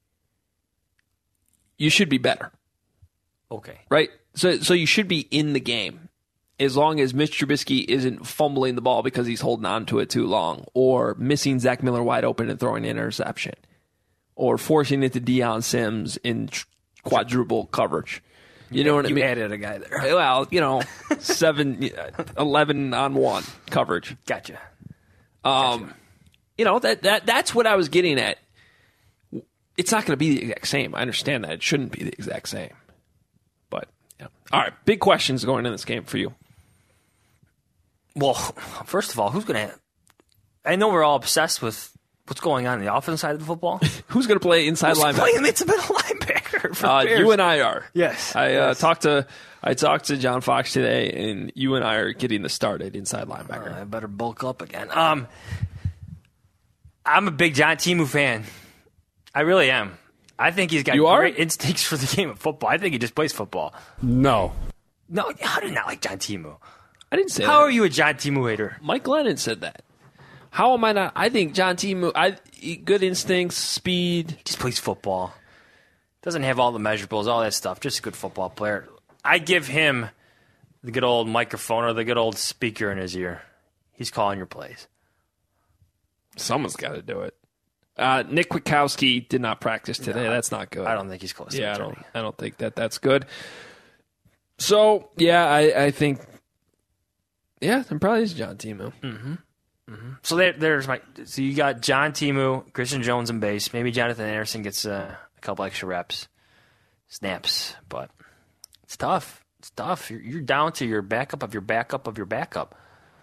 you should be better. Okay. Right? So you should be in the game as long as Mitch Trubisky isn't fumbling the ball because he's holding on to it too long or missing Zach Miller wide open and throwing an interception or forcing it to Deion Sims in quadruple coverage. You know what I mean? You added a guy there. Well, 11 on 1 coverage. Gotcha. That's what I was getting at. It's not going to be the exact same. I understand that. It shouldn't be the exact same. But, yeah. All right, big questions going in this game for you. Well, first of all, who's going to... I know we're all obsessed with what's going on the offensive side of the football. Who's going to play inside linebacker? Playing it's a bit of linebacker for Bears. You and I are. Yes. I talked to John Fox today, and you and I are getting the start at inside linebacker. I better bulk up again. I'm a big John Timu fan. I really am. I think he's got great instincts for the game of football. I think he just plays football. No, how do you not like John Timu? I didn't say that. How are you a John Timu hater? Mike Glennon said that. How am I not? I think John Timu, good instincts, speed. He just plays football. Doesn't have all the measurables, all that stuff. Just a good football player. I give him the good old microphone or the good old speaker in his ear. He's calling your plays. Someone's got to do it. Nick Kwiatkowski did not practice today. No, that's not good. I don't think he's close. Yeah, I don't think that's good. So, yeah, I think Yeah, then probably is John Timu. So so you got John Timu, Christian Jones in base. Maybe Jonathan Anderson gets a couple extra reps, snaps, but it's tough. It's tough. You're down to your backup of your backup of your backup.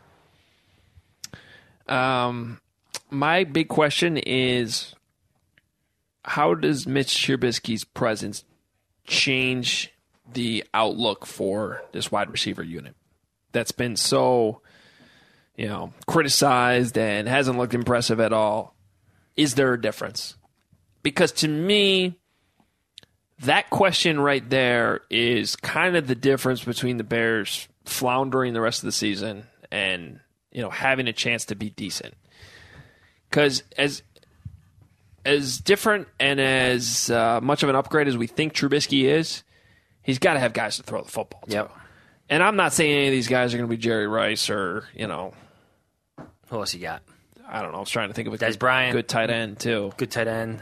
My big question is, how does Mitch Trubisky's presence change the outlook for this wide receiver unit that's been so, criticized and hasn't looked impressive at all? Is there a difference? Because to me, that question right there is kind of the difference between the Bears floundering the rest of the season and, having a chance to be decent. Because as different and as much of an upgrade as we think Trubisky is, he's got to have guys to throw the football to. Yep. And I'm not saying any of these guys are going to be Jerry Rice or, Who else you got? I don't know. I was trying to think of a Des Bryant. good tight end, too. Good tight end.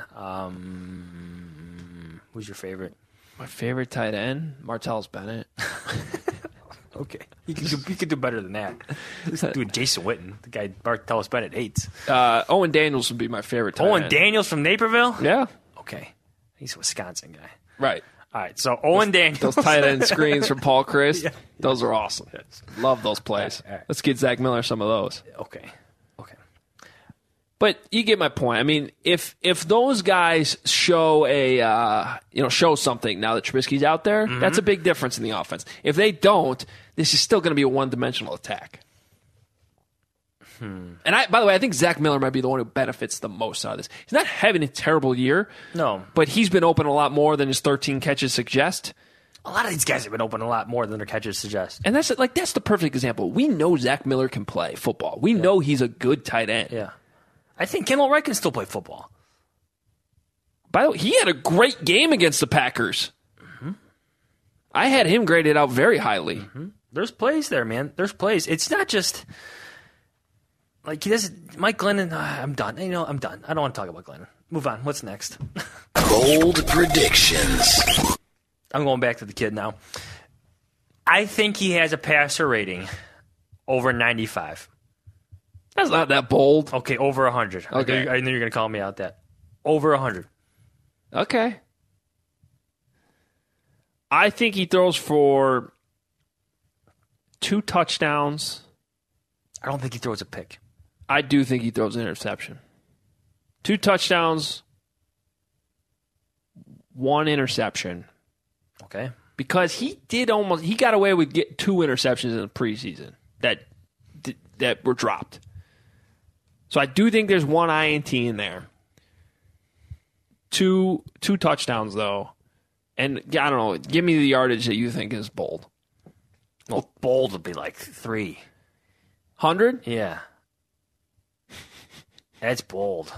Who's your favorite? My favorite tight end? Martellus Bennett. Okay. You could do better than that. Do Jason Witten, the guy Martellus Bennett hates. Owen Daniels would be my favorite tight end. Owen Daniels from Naperville? Yeah. Okay. He's a Wisconsin guy. Right. All right, so Owen Daniels. Those tight end screens from Paul Christ, Yeah. those are awesome. Yes. Love those plays. All right. Let's get Zach Miller some of those. Okay. But you get my point. I mean, if those guys show show something now that Trubisky's out there, that's a big difference in the offense. If they don't, this is still going to be a one-dimensional attack. And by the way, I think Zach Miller might be the one who benefits the most out of this. He's not having a terrible year. No. But he's been open a lot more than his 13 catches suggest. A lot of these guys have been open a lot more than their catches suggest. And that's the perfect example. We know Zach Miller can play football. We know he's a good tight end. Yeah. I think Kendall Wright can still play football. By the way, he had a great game against the Packers. I had him graded out very highly. There's plays there, man. There's plays. It's not just like he doesn't. Mike Glennon. I'm done. I'm done. I don't want to talk about Glennon. Move on. What's next? Bold predictions. I'm going back to the kid now. I think he has a passer rating over 95. That's not that bold. Okay, over 100. Okay. I knew you were going to call me out that. Over 100. Okay. I think he throws for 2 touchdowns. I don't think he throws a pick. I do think he throws an interception. 2 touchdowns, 1 interception. Okay. Because he got away with 2 interceptions in the preseason that were dropped. So I do think there's 1 INT in there. 2 touchdowns, though. And I don't know, give me the yardage that you think is bold. Well, bold would be like 300? Yeah. That's bold.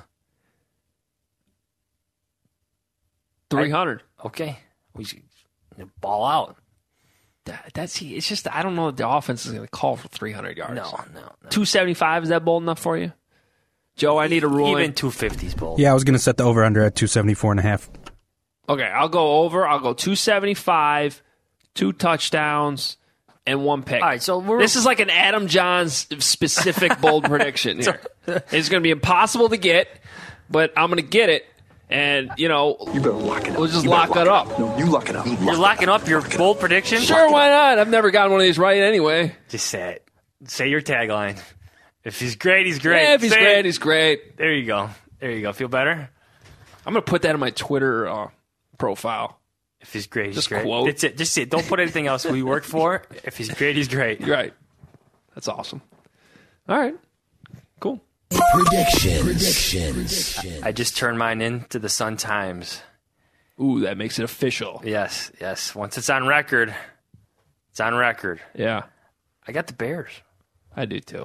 300. Okay. We should ball out. It's just, I don't know if the offense is going to call for 300 yards. No. 275, is that bold enough for you? Joe, I need a ruling. Even 250 is bold. Yeah, I was going to set the over-under at 274.5. Okay, I'll go over. I'll go 275, 2 touchdowns, and 1 pick. All right, so this is like an Adam Johns specific bold prediction here. It's going to be impossible to get, but I'm going to get it. And, you better lock it up. We'll just lock it up. No, you lock it up. You're locking up your bold prediction? Sure, why not? I've never gotten one of these right anyway. Just say it. Say your tagline. If he's great, he's great. Yeah, if he's great, he's great. There you go. Feel better? I'm going to put that in my Twitter profile. If he's great, he's just great. Quote. That's it. Just say it. Don't put anything else we work for. If he's great, he's great. You're right. That's awesome. All right. Cool. Predictions. I just turned mine in to the Sun-Times. Ooh, that makes it official. Yes. Once it's on record, it's on record. Yeah. I got the Bears. I do too.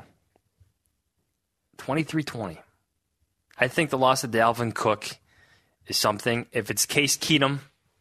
23-20. I think the loss of Dalvin Cook is something. If it's Case Keenum,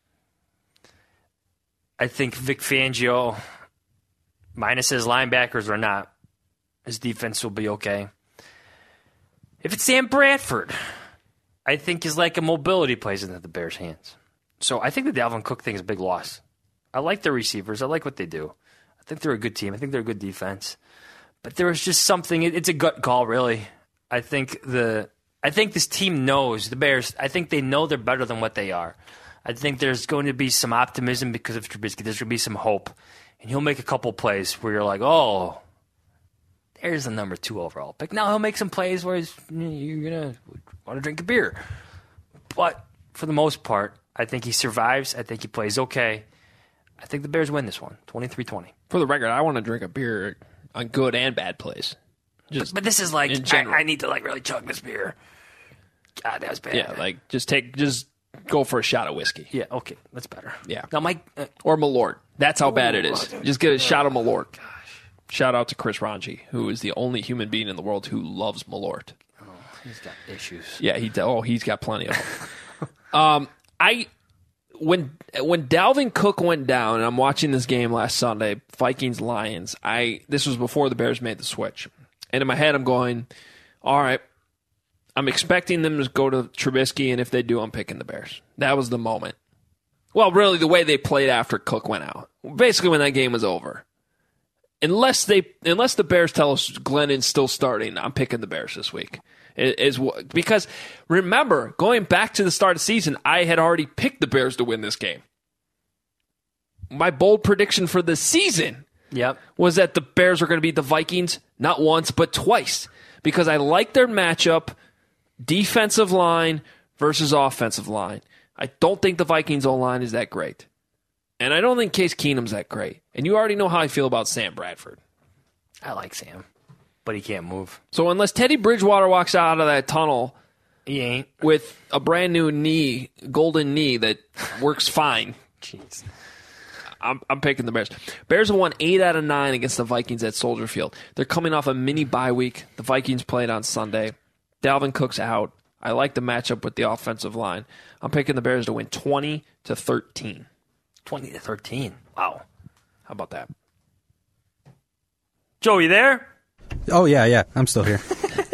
I think Vic Fangio, minus his linebackers or not, his defense will be okay. If it's Sam Bradford, I think his lack of mobility plays into the Bears' hands. So I think the Dalvin Cook thing is a big loss. I like their receivers. I like what they do. I think they're a good team. I think they're a good defense. But there was just something. It's a gut call, really. I think this team knows, the Bears, I think they know they're better than what they are. I think there's going to be some optimism because of Trubisky. There's going to be some hope. And he'll make a couple plays where you're like, oh, there's the number 2 overall pick. Now he'll make some plays where you're going to want to drink a beer. But for the most part, I think he survives. I think he plays okay. I think the Bears win this one, 23-20. For the record, I want to drink a beer on good and bad plays. But this is like, I need to really chug this beer. God, that was bad. Yeah, just go for a shot of whiskey. Yeah, okay, that's better. Yeah. Now, Mike, or Malort. That's how bad it is. Just get a shot of Malort. Gosh. Shout out to Chris Ranji, who is the only human being in the world who loves Malort. Oh, he's got issues. Yeah, he's got plenty of them. When Dalvin Cook went down, and I'm watching this game last Sunday, Vikings-Lions, this was before the Bears made the switch. And in my head, I'm going, all right, I'm expecting them to go to Trubisky, and if they do, I'm picking the Bears. That was the moment. Well, really, the way they played after Cook went out. Basically, when that game was over. Unless the Bears tell us Glennon's still starting, I'm picking the Bears this week. Because, remember, going back to the start of the season, I had already picked the Bears to win this game. My bold prediction for the season was that the Bears are going to beat the Vikings not once, but twice. Because I like their matchup, defensive line versus offensive line. I don't think the Vikings O-line is that great. And I don't think Case Keenum's that great. And you already know how I feel about Sam Bradford. I like Sam, but he can't move. So unless Teddy Bridgewater walks out of that tunnel, he ain't, with a brand new golden knee that works fine. Jeez. I'm picking the Bears. Bears have won 8 out of 9 against the Vikings at Soldier Field. They're coming off a mini bye week. The Vikings played on Sunday. Dalvin Cook's out. I like the matchup with the offensive line. I'm picking the Bears to win 20-13. 20-13. Wow. How about that? Joe, you there? Oh, yeah. I'm still here.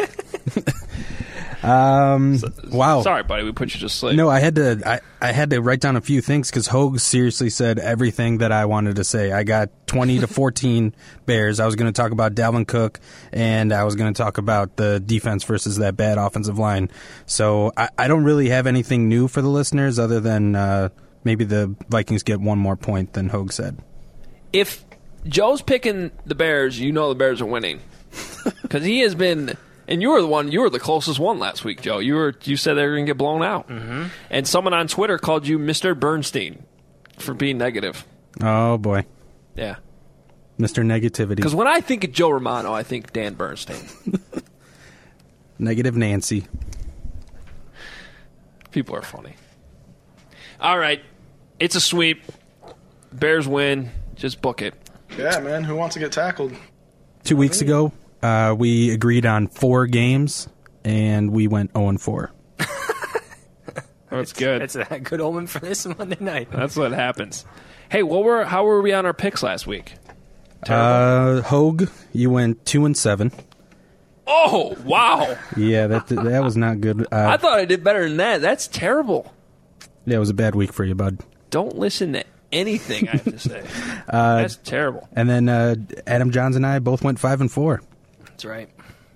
Wow. Sorry, buddy. We put you to sleep. No, I had to write down a few things because Hogue seriously said everything that I wanted to say. I got 20-14 Bears. I was going to talk about Dalvin Cook, and I was going to talk about the defense versus that bad offensive line. So I don't really have anything new for the listeners other than maybe the Vikings get one more point than Hogue said. If Joe's picking the Bears, you know the Bears are winning. Because he has been... And you were the closest one last week, Joe. You said they were going to get blown out. Mm-hmm. And someone on Twitter called you Mr. Bernstein for being negative. Oh, boy. Yeah. Mr. Negativity. Because when I think of Joe Romano, I think Dan Bernstein. Negative Nancy. People are funny. All right. It's a sweep. Bears win. Just book it. Yeah, man. Who wants to get tackled? 2 weeks ago, we agreed on 4 games, and we went 0-4. That's good. That's a good omen for this Monday night. That's what happens. Hey, how were we on our picks last week? Hogue, you went 2-7. Oh, wow. Yeah, that was not good. I thought I did better than that. That's terrible. Yeah, it was a bad week for you, bud. Don't listen to anything I have to say. That's terrible. And then Adam Johns and I both went 5-4. That's right.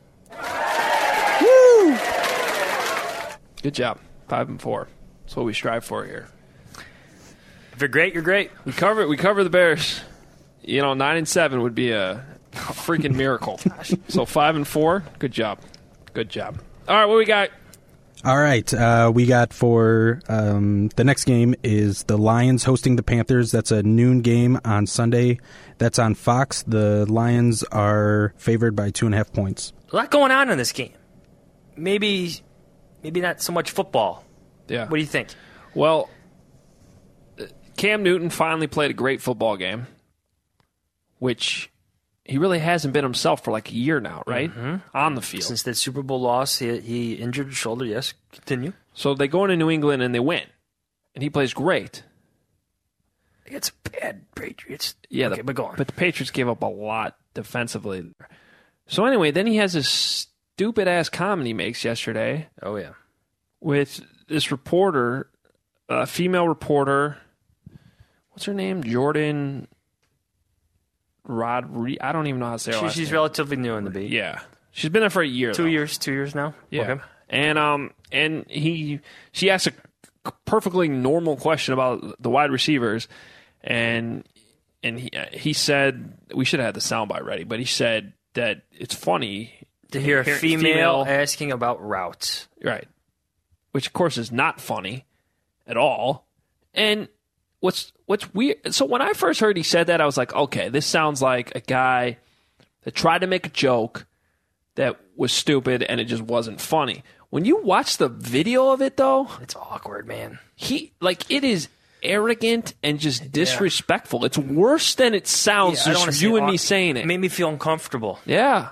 Woo! Good job. 5-4. That's what we strive for here. If you're great, you're great. We cover the Bears. 9-7 would be a freaking miracle. So 5-4. Good job. Good job. All right, what we got? All right, we got for the next game is the Lions hosting the Panthers. That's a noon game on Sunday. That's on Fox. The Lions are favored by 2.5 points. A lot going on in this game. Maybe not so much football. Yeah. What do you think? Well, Cam Newton finally played a great football game, which he really hasn't been himself for like a year now, right? Mm-hmm. On the field. Since that Super Bowl loss, he injured his shoulder. Yes, continue. So they go into New England and they win. And he plays great. It's bad Patriots. Yeah, okay, but go on. But the Patriots gave up a lot defensively. So anyway, then he has this stupid-ass comment he makes yesterday. Oh, yeah. With this reporter, female reporter, what's her name? Jordan I don't even know how to say her last She's name. relatively new in the beat. Yeah. She's been there for a year. 2 years. 2 years now. Yeah. Okay. And she asked a perfectly normal question about the wide receivers, and he said, we should have had the soundbite ready, but he said that it's funny to hear a female asking about routes. Right. Which, of course, is not funny at all. And what's weird, so when I first heard he said that, I was like, okay, this sounds like a guy that tried to make a joke that was stupid and it just wasn't funny. When you watch the video of it, though, it's awkward, man. It is arrogant and just disrespectful. It's worse than it sounds. Just you and me saying it. It made me feel uncomfortable. Yeah.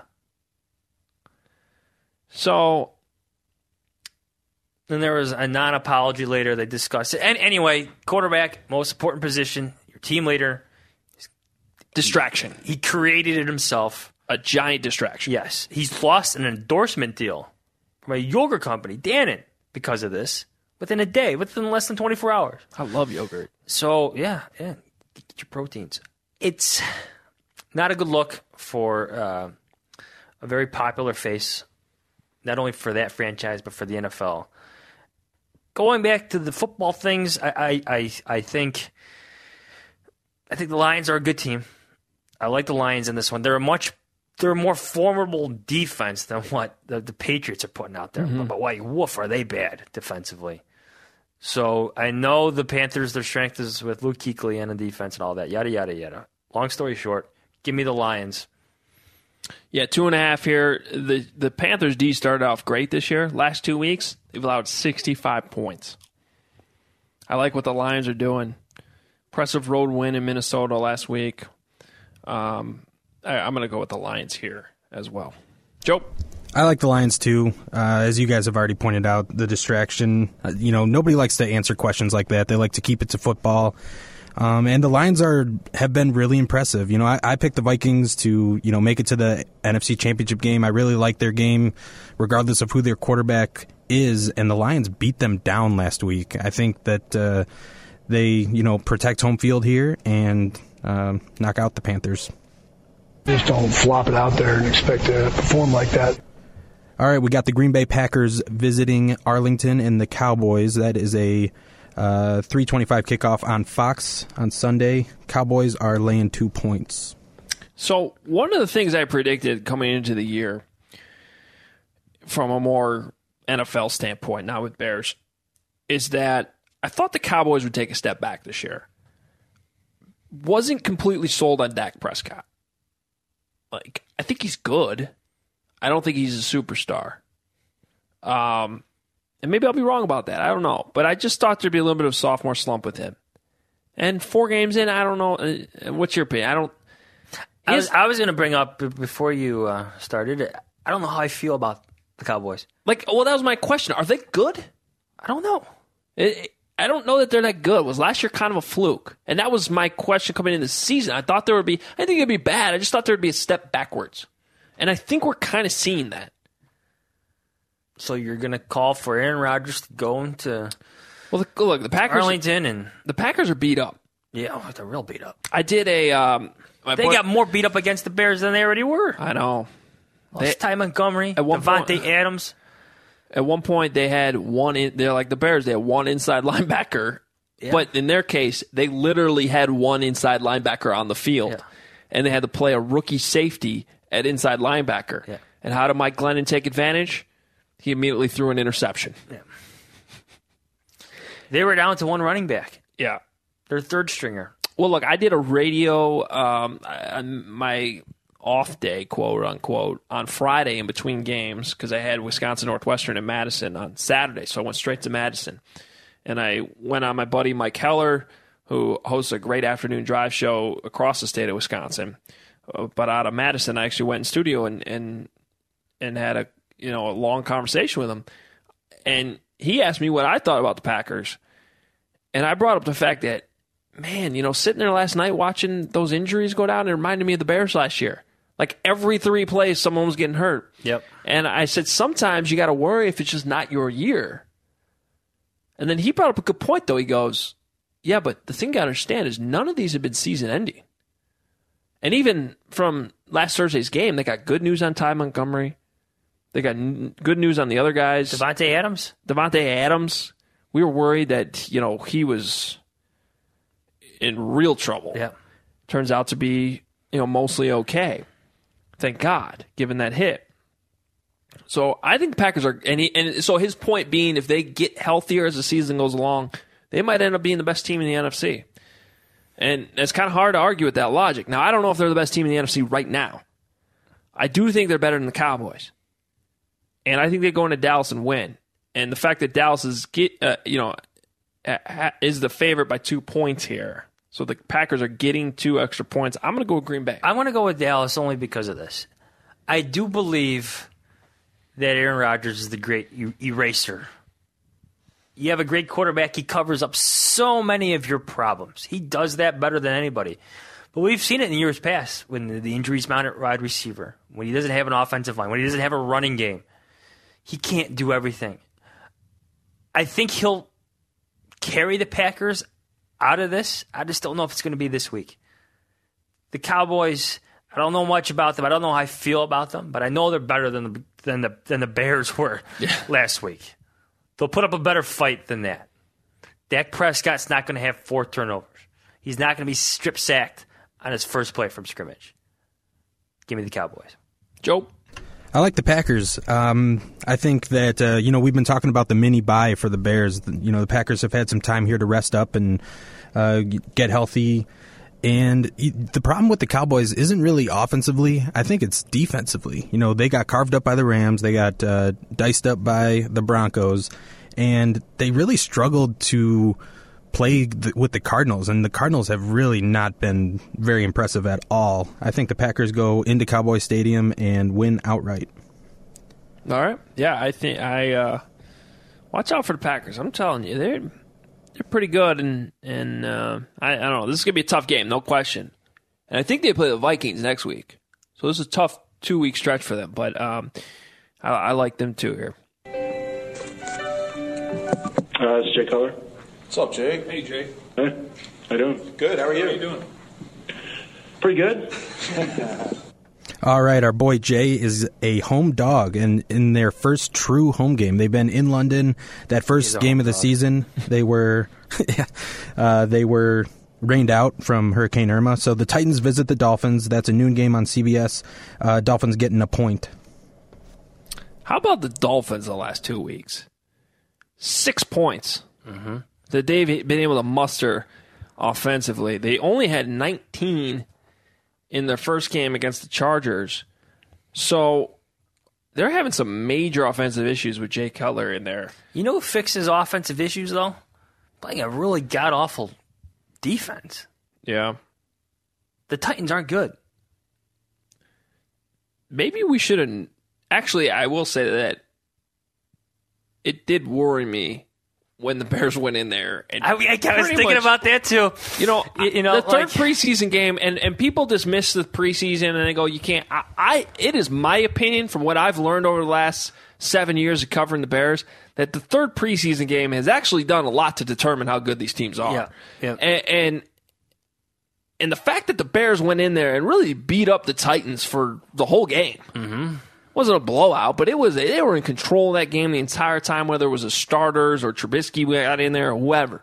So, then there was a non-apology later. They discussed it. And anyway, quarterback, most important position, your team leader. Distraction. He created it himself. A giant distraction. Yes. He's lost an endorsement deal from a yogurt company, Dannon, because of this. Within a day, within less than 24 hours. I love yogurt. So, yeah, get your proteins. It's not a good look for a very popular face, not only for that franchise, but for the NFL. Going back to the football things, I think the Lions are a good team. I like the Lions in this one. They're a more formidable defense than what the Patriots are putting out there. But woof, are they bad defensively? So I know the Panthers, their strength is with Luke Kuechly and the defense and all that, yada, yada, yada. Long story short, give me the Lions. Yeah, 2.5 here. The Panthers D started off great this year. Last 2 weeks, they've allowed 65 points. I like what the Lions are doing. Impressive road win in Minnesota last week. I'm going to go with the Lions here as well. Joe? I like the Lions too. As you guys have already pointed out, the distraction. Nobody likes to answer questions like that. They like to keep it to football. And the Lions have been really impressive. I picked the Vikings to make it to the NFC Championship game. I really like their game, regardless of who their quarterback is. And the Lions beat them down last week. I think that they protect home field here and knock out the Panthers. Just don't flop it out there and expect to perform like that. All right, we got the Green Bay Packers visiting Arlington and the Cowboys. That is a 3:25 kickoff on Fox on Sunday. Cowboys are laying 2 points. So one of the things I predicted coming into the year from a more NFL standpoint, not with Bears, is that I thought the Cowboys would take a step back this year. Wasn't completely sold on Dak Prescott. I think he's good. I don't think he's a superstar. And maybe I'll be wrong about that. I don't know. But I just thought there'd be a little bit of sophomore slump with him. And 4 games in, I don't know. What's your opinion? I was going to bring up, before you started, I don't know how I feel about the Cowboys. That was my question. Are they good? I don't know. I don't know that they're that good. Was last year kind of a fluke? And that was my question coming into the season. I think it'd be bad. I just thought there would be a step backwards. And I think we're kind of seeing that. So you're going to call for Aaron Rodgers to go into the Packers, Arlington, and the Packers are beat up. Yeah, they're real beat up. I did they got more beat up against the Bears than they already were. I know. Ty Montgomery, Devontae Adams. At one point, they had they're like the Bears. They had one inside linebacker, but in their case, they literally had one inside linebacker on the field, and they had to play a rookie safety at inside linebacker. Yeah. And how did Mike Glennon take advantage? He immediately threw an interception. Yeah. They were down to one running back. Yeah. Their third stringer. Well, look, I did a radio on my off day, quote unquote, on Friday in between games because I had Wisconsin Northwestern and Madison on Saturday, so I went straight to Madison. And I went on my buddy Mike Heller, who hosts a great afternoon drive show across the state of Wisconsin. But out of Madison, I actually went in studio and had a long conversation with him. And he asked me what I thought about the Packers. And I brought up the fact that, man, sitting there last night watching those injuries go down, it reminded me of the Bears last year. Like every 3 plays, someone was getting hurt. Yep. And I said, sometimes you got to worry if it's just not your year. And then he brought up a good point, though. He goes, yeah, but the thing you got to understand is none of these have been season-ending. And even from last Thursday's game, they got good news on Ty Montgomery. They got good news on the other guys. Devontae Adams. We were worried that, he was in real trouble. Yeah. Turns out to be, mostly okay. Thank God, given that hit. So I think the Packers are, and so his point being, if they get healthier as the season goes along, they might end up being the best team in the NFC. And it's kind of hard to argue with that logic. Now, I don't know if they're the best team in the NFC right now. I do think they're better than the Cowboys. And I think they go into Dallas and win. And the fact that Dallas is, is the favorite by 2 points here. So the Packers are getting 2 extra points. I'm going to go with Green Bay. I'm going to go with Dallas only because of this. I do believe that Aaron Rodgers is the great eraser. You have a great quarterback. He covers up so many of your problems. He does that better than anybody. But we've seen it in years past when the injuries mount at wide receiver, when he doesn't have an offensive line, when he doesn't have a running game. He can't do everything. I think he'll carry the Packers out of this. I just don't know if it's going to be this week. The Cowboys, I don't know much about them. I don't know how I feel about them, but I know they're better than the Bears were last week. They'll put up a better fight than that. Dak Prescott's not going to have 4 turnovers. He's not going to be strip sacked on his first play from scrimmage. Give me the Cowboys. Joe? I like the Packers. I think that, we've been talking about the mini bye for the Bears. The Packers have had some time here to rest up and get healthy. And the problem with the Cowboys isn't really offensively. I think it's defensively. They got carved up by the Rams. They got diced up by the Broncos. And they really struggled to play with the Cardinals. And the Cardinals have really not been very impressive at all. I think the Packers go into Cowboy Stadium and win outright. All right. Yeah, I think watch out for the Packers. I'm telling you, they're pretty good, and I don't know. This is gonna be a tough game, no question. And I think they play the Vikings next week, so this is a tough 2-week stretch for them. But I like them too here. It's Jay Cutler. What's up, Jay? Hey, Jay. Hey, how you doing? Good. How are you? How are you doing? Pretty good. All right, our boy Jay is a home dog, and in their first true home game, they've been in London. That first game of the season, they were rained out from Hurricane Irma. So the Titans visit the Dolphins. That's a noon game on CBS. Dolphins getting a point. How about the Dolphins the last 2 weeks? 6 points that they've been able to muster offensively. They only had 19 in their first game against the Chargers. So they're having some major offensive issues with Jay Cutler in there. You know who fixes offensive issues, though? Playing a really god-awful defense. Yeah. The Titans aren't good. Maybe we shouldn't. Actually, I will say that it did worry me when the Bears went in there. And I was thinking about that too. The third preseason game, and people dismiss the preseason and they go, you can't. It is my opinion from what I've learned over the last 7 years of covering the Bears that the third preseason game has actually done a lot to determine how good these teams are. Yeah. And the fact that the Bears went in there and really beat up the Titans for the whole game. Mm-hmm. Wasn't a blowout, but they were in control of that game the entire time, whether it was the starters or Trubisky got in there or whoever.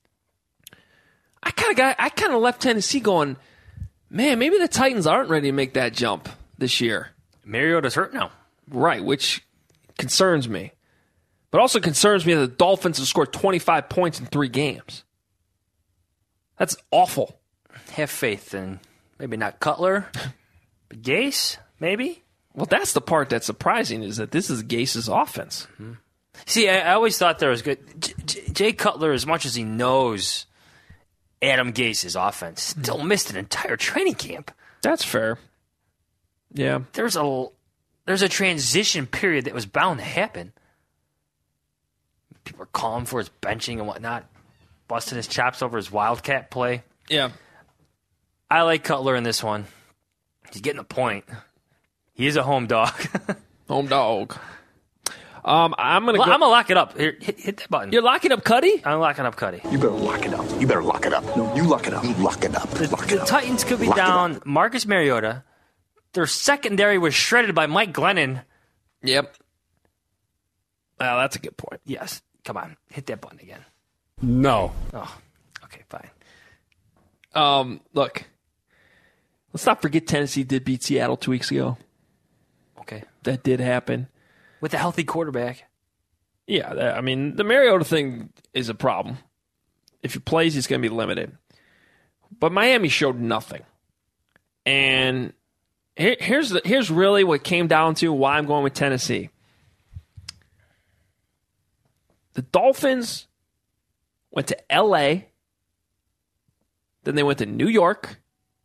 I kind of left Tennessee going, man, maybe the Titans aren't ready to make that jump this year. Mariota's hurt now. Right, which concerns me. But also concerns me that the Dolphins have scored 25 points in 3 games. That's awful. Have faith in maybe not Cutler, but Gase, maybe? Well, that's the part that's surprising is that this is Gase's offense. Mm-hmm. See, I always thought there was good. Jay Cutler, as much as he knows Adam Gase's offense, still missed an entire training camp. That's fair. Yeah. There's a transition period that was bound to happen. People are calling for his benching and whatnot, busting his chops over his Wildcat play. Yeah. I like Cutler in this one. He's getting the point. He is a home dog. Home dog. I'm gonna lock it up. Here, hit that button. You're locking up Cuddy? I'm locking up Cuddy. You better lock it up. You better lock it up. No, you lock it up. You lock it up. The Titans could be down Marcus Mariota. Their secondary was shredded by Mike Glennon. Yep. Well, that's a good point. Yes. Come on. Hit that button again. No. Oh, okay, fine. Look. Let's not forget Tennessee did beat Seattle 2 weeks ago. Okay. That did happen. With a healthy quarterback. Yeah, the Mariota thing is a problem. If he plays, he's going to be limited. But Miami showed nothing. And here's really what came down to why I'm going with Tennessee. The Dolphins went to L.A., then they went to New York,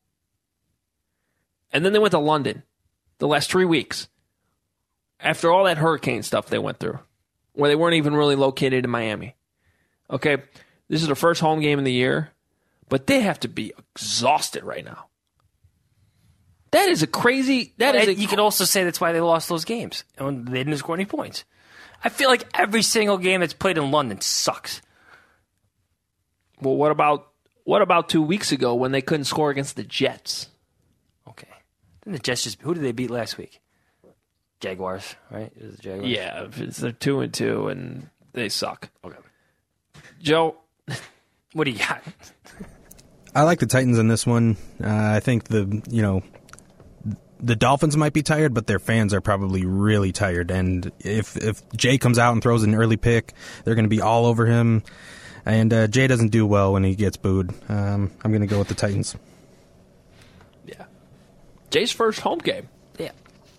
and then they went to London the last 3 weeks. After all that hurricane stuff they went through, where they weren't even really located in Miami. Okay, this is their first home game of the year, but they have to be exhausted right now. That is a crazy... You could also say that's why they lost those games. And they didn't score any points. I feel like every single game that's played in London sucks. Well, what about 2 weeks ago when they couldn't score against the Jets? Okay. Then the Jets who did they beat last week? Jaguars, right? It was the Jaguars. Yeah, they're 2-2 and they suck. Okay. Joe, what do you got? I like the Titans in this one. I think the Dolphins might be tired, but their fans are probably really tired. And if Jay comes out and throws an early pick, they're going to be all over him. And Jay doesn't do well when he gets booed. I'm going to go with the Titans. Yeah. Jay's first home game. Yeah.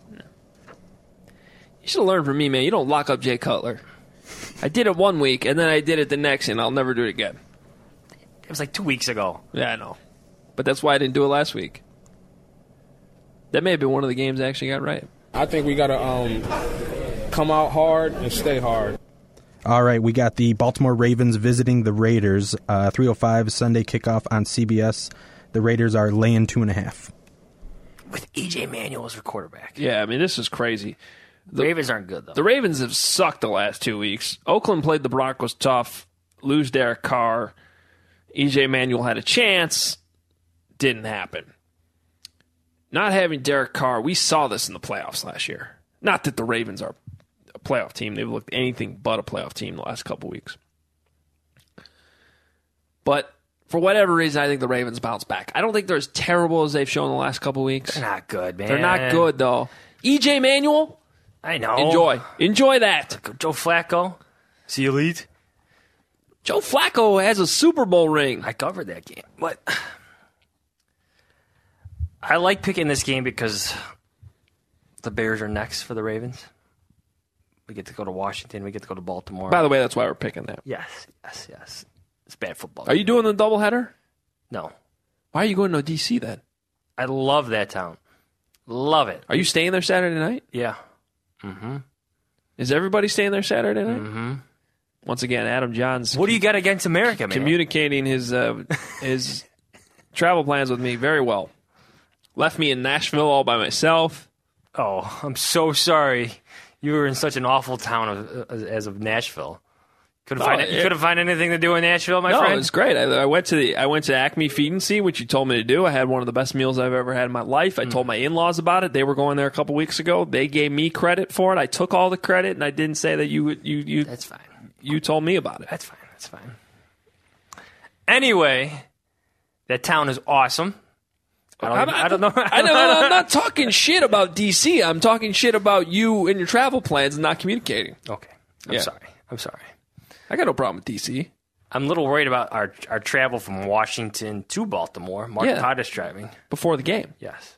You should have learned from me, man. You don't lock up Jay Cutler. I did it 1 week, and then I did it the next, and I'll never do it again. It was like 2 weeks ago. Yeah, I know. But that's why I didn't do it last week. That may have been one of the games I actually got right. I think we got to come out hard and stay hard. All right, we got the Baltimore Ravens visiting the Raiders. 3:05 Sunday kickoff on CBS. The Raiders are laying 2.5. With E.J. Manuel as their quarterback. Yeah, I mean, this is crazy. The Ravens aren't good, though. The Ravens have sucked the last 2 weeks. Oakland played the Broncos tough, lose Derek Carr. E.J. Manuel had a chance. Didn't happen. Not having Derek Carr, we saw this in the playoffs last year. Not that the Ravens are a playoff team. They've looked anything but a playoff team the last couple weeks. But for whatever reason, I think the Ravens bounce back. I don't think they're as terrible as they've shown the last couple weeks. They're not good, man. They're not good, though. E.J. Manuel, I know. Enjoy that. Joe Flacco, is he elite? Joe Flacco has a Super Bowl ring. I covered that game. What? I like picking this game because the Bears are next for the Ravens. We get to go to Washington. We get to go to Baltimore. By the way, that's why we're picking that. Yes. It's bad football. Are you doing the doubleheader? No. Why are you going to D.C. then? I love that town. Love it. Are you staying there Saturday night? Yeah. Mm-hmm. Is everybody staying there Saturday night? Mm-hmm. Once again, Adam Johns. What do you got against America, man? Communicating his travel plans with me very well. Left me in Nashville all by myself. Oh, I'm so sorry. You were in such an awful town as of Nashville. Couldn't find anything to do in Nashville, my friend? No, it was great. I went to Acme Feed and See, which you told me to do. I had one of the best meals I've ever had in my life. I told my in-laws about it. They were going there a couple weeks ago. They gave me credit for it. I took all the credit, and I didn't say that you. That's fine. You told me about it. That's fine. Anyway, that town is awesome. I don't know. I'm not talking shit about D.C. I'm talking shit about you and your travel plans and not communicating. Okay. I'm sorry. I got no problem with D.C. I'm a little worried about our travel from Washington to Baltimore. Mark Potter's driving. Before the game. Yes.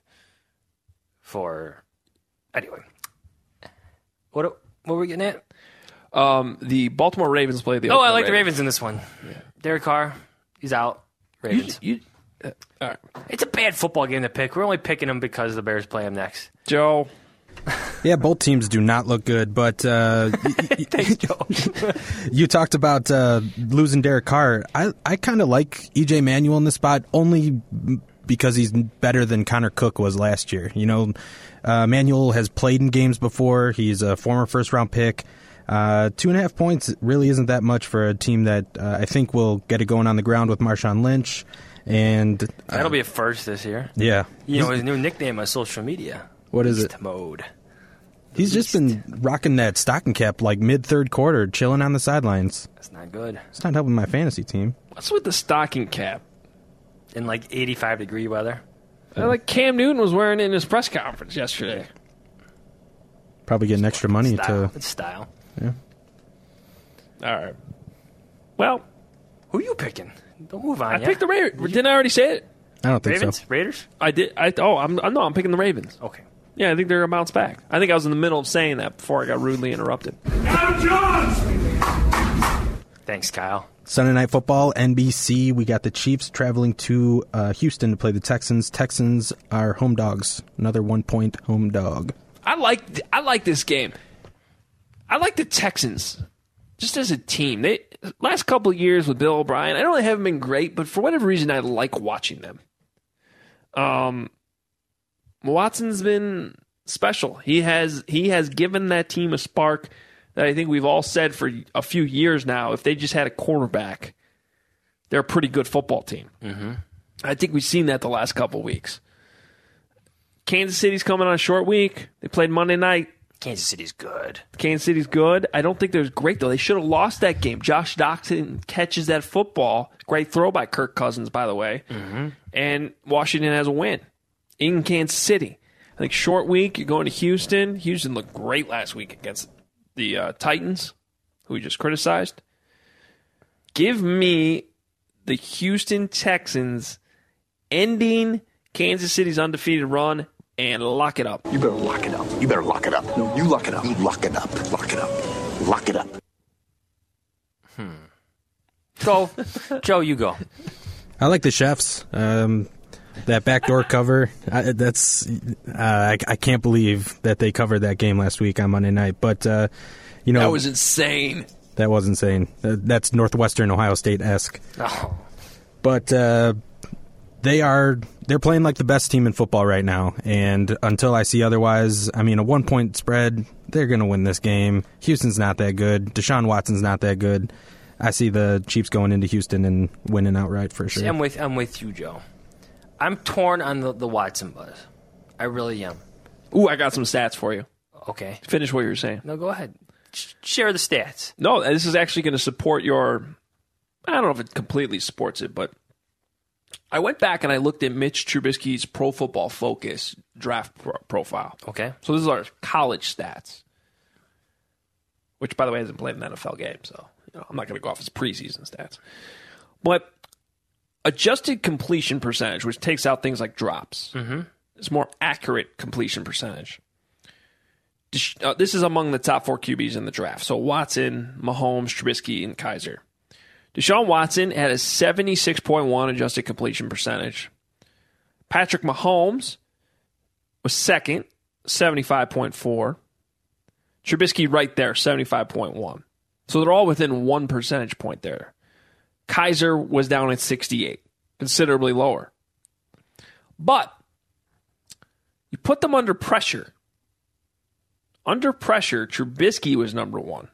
Anyway. What were we getting at? The Baltimore Ravens play the I like the Ravens in this one. Yeah. Derek Carr, he's out. Ravens. All right. It's a bad football game to pick. We're only picking them because the Bears play them next. Joe. Yeah, both teams do not look good, but thanks, Joe. You talked about losing Derek Carr. I kind of like E.J. Manuel in this spot only because he's better than Connor Cook was last year. You know, Manuel has played in games before. He's a former first-round pick. 2.5 points really isn't that much for a team that I think will get it going on the ground with Marshawn Lynch. And that'll be a first this year. Yeah. You know his new nickname on social media. What is Beast it? Mode. He's just been rocking that stocking cap like mid-third quarter, chilling on the sidelines. That's not good. It's not helping my fantasy team. What's with the stocking cap? In like 85-degree weather. Like Cam Newton was wearing it in his press conference yesterday. Probably getting extra money Style. to... It's style. Yeah. All right. Well, who are you picking? Don't move on. I picked the Raiders. Didn't I already say it? I don't think Ravens? so. Raiders? I did. I'm picking the Ravens. Okay. Yeah, I think they're going to bounce back. I think I was in the middle of saying that before I got rudely interrupted. Thanks, Kyle. Sunday Night Football, NBC. We got the Chiefs traveling to Houston to play the Texans. Texans are home dogs. Another 1-point home dog. I like this game. I like the Texans just as a team. They last couple of years with Bill O'Brien, I know they haven't been great, but for whatever reason, I like watching them. Watson's been special. He has given that team a spark that I think we've all said for a few years now. If they just had a quarterback, they're a pretty good football team. Mm-hmm. I think we've seen that the last couple of weeks. Kansas City's coming on a short week. They played Monday night. Kansas City's good. Kansas City's good. I don't think they're great, though. They should have lost that game. Josh Doctson catches that football. Great throw by Kirk Cousins, by the way. Mm-hmm. And Washington has a win in Kansas City. I think short week, you're going to Houston. Houston looked great last week against the Titans, who we just criticized. Give me the Houston Texans ending Kansas City's undefeated run and lock it up. You better lock it up. You better lock it up. No, you lock it up. You lock it up. Lock it up. Lock it up. Go. Joe, you go. I like the Chefs. That backdoor cover, I can't believe that they covered that game last week on Monday night. But, that was insane. That was insane. That's Northwestern Ohio State-esque. Oh. But they're playing like the best team in football right now. And until I see otherwise, a 1-point spread, they're going to win this game. Houston's not that good. Deshaun Watson's not that good. I see the Chiefs going into Houston and winning outright for sure. See, I'm with you, Joe. I'm torn on the Watson buzz. I really am. Ooh, I got some stats for you. Okay. Finish what you were saying. No, go ahead. Share the stats. No, this is actually going to support your... I don't know if it completely supports it, but I went back and I looked at Mitch Trubisky's Pro Football Focus draft profile. Okay. So this is our college stats, which, by the way, hasn't played an NFL game, so I'm not going to go off his preseason stats. But adjusted completion percentage, which takes out things like drops, is more accurate completion percentage. This is among the top 4 QBs in the draft. So Watson, Mahomes, Trubisky, and Kaiser. Deshaun Watson had a 76.1 adjusted completion percentage. Patrick Mahomes was second, 75.4. Trubisky right there, 75.1. So they're all within 1 percentage point there. Kaiser was down at 68, considerably lower. But you put them under pressure. Under pressure, Trubisky was number 1,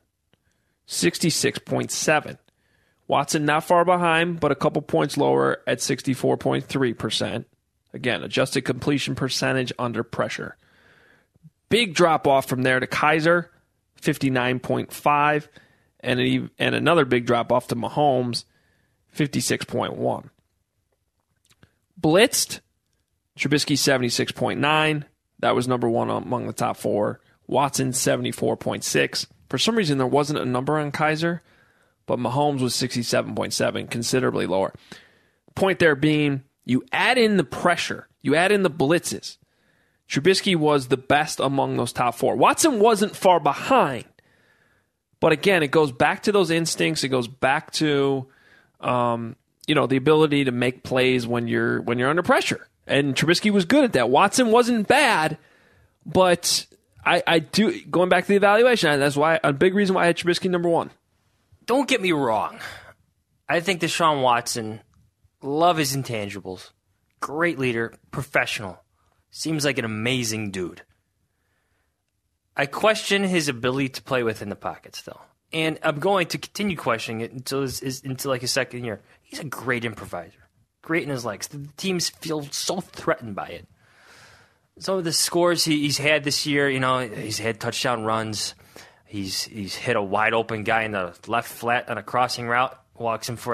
66.7. Watson not far behind, but a couple points lower at 64.3%. Again, adjusted completion percentage under pressure. Big drop off from there to Kaiser, 59.5, and another big drop off to Mahomes, 56.1. Blitzed, Trubisky 76.9. That was number 1 among the top 4. Watson 74.6. For some reason, there wasn't a number on Kaiser, but Mahomes was 67.7, considerably lower. Point there being, you add in the pressure, you add in the blitzes. Trubisky was the best among those top 4. Watson wasn't far behind, but again, it goes back to those instincts. It goes back to the ability to make plays when you're under pressure. And Trubisky was good at that. Watson wasn't bad, but I do, going back to the evaluation, that's why a big reason why I had Trubisky number 1. Don't get me wrong. I think Deshaun Watson, love his intangibles. Great leader, professional. Seems like an amazing dude. I question his ability to play within the pocket still. And I'm going to continue questioning it until like his second year. He's a great improviser. Great in his legs. The teams feel so threatened by it. Some of the scores he's had this year, he's had touchdown runs. He's hit a wide open guy in the left flat on a crossing route, walks him for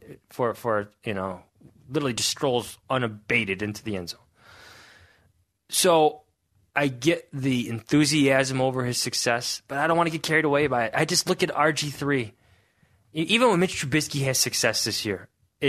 literally just strolls unabated into the end zone. So I get the enthusiasm over his success, but I don't want to get carried away by it. I just look at RG3. Even when Mitch Trubisky has success this year,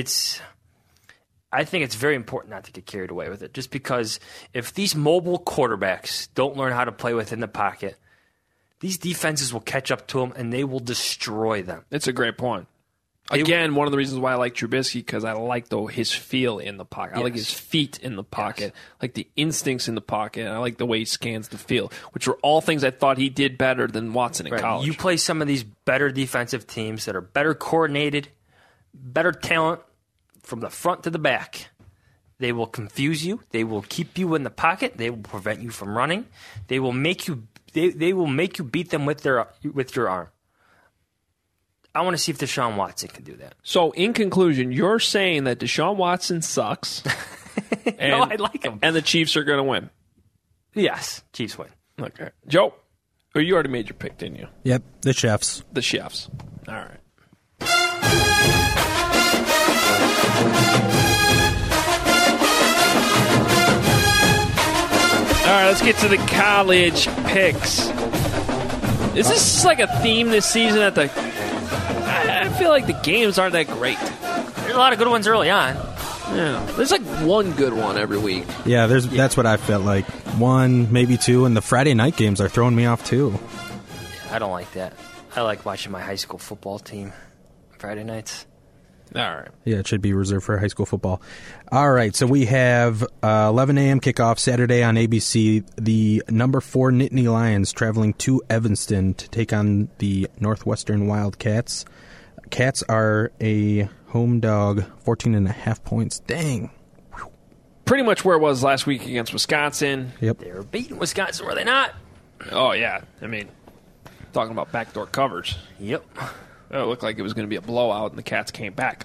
I think it's very important not to get carried away with it, just because if these mobile quarterbacks don't learn how to play within the pocket, these defenses will catch up to them and they will destroy them. It's a great point. Again, one of the reasons why I like Trubisky, because I like his feel in the pocket. I like his feet in the pocket. I like the instincts in the pocket. I like the way he scans the field, which were all things I thought he did better than Watson in college. You play some of these better defensive teams that are better coordinated, better talent from the front to the back. They will confuse you. They will keep you in the pocket. They will prevent you from running. They will make you. They will make you beat them with your arm. I want to see if Deshaun Watson can do that. So, in conclusion, you're saying that Deshaun Watson sucks. And, no, I like him. And the Chiefs are going to win. Yes, Chiefs win. Okay. Joe, you already made your pick, didn't you? Yep, the Chiefs. The Chiefs. All right. All right, let's get to the college picks. Is this like a theme this season at the... I feel like the games aren't that great. There's a lot of good ones early on. Yeah, there's like one good one every week. Yeah, that's what I felt like. One, maybe two, and the Friday night games are throwing me off too. I don't like that. I like watching my high school football team Friday nights. All right. Yeah, it should be reserved for high school football. All right, so we have 11 a.m. kickoff Saturday on ABC. The number 4 Nittany Lions traveling to Evanston to take on the Northwestern Wildcats. Cats are a home dog, 14.5 points. Dang. Pretty much where it was last week against Wisconsin. Yep. They were beating Wisconsin, were they not? Oh, yeah. I mean, talking about backdoor covers. Yep. It looked like it was going to be a blowout, and the Cats came back.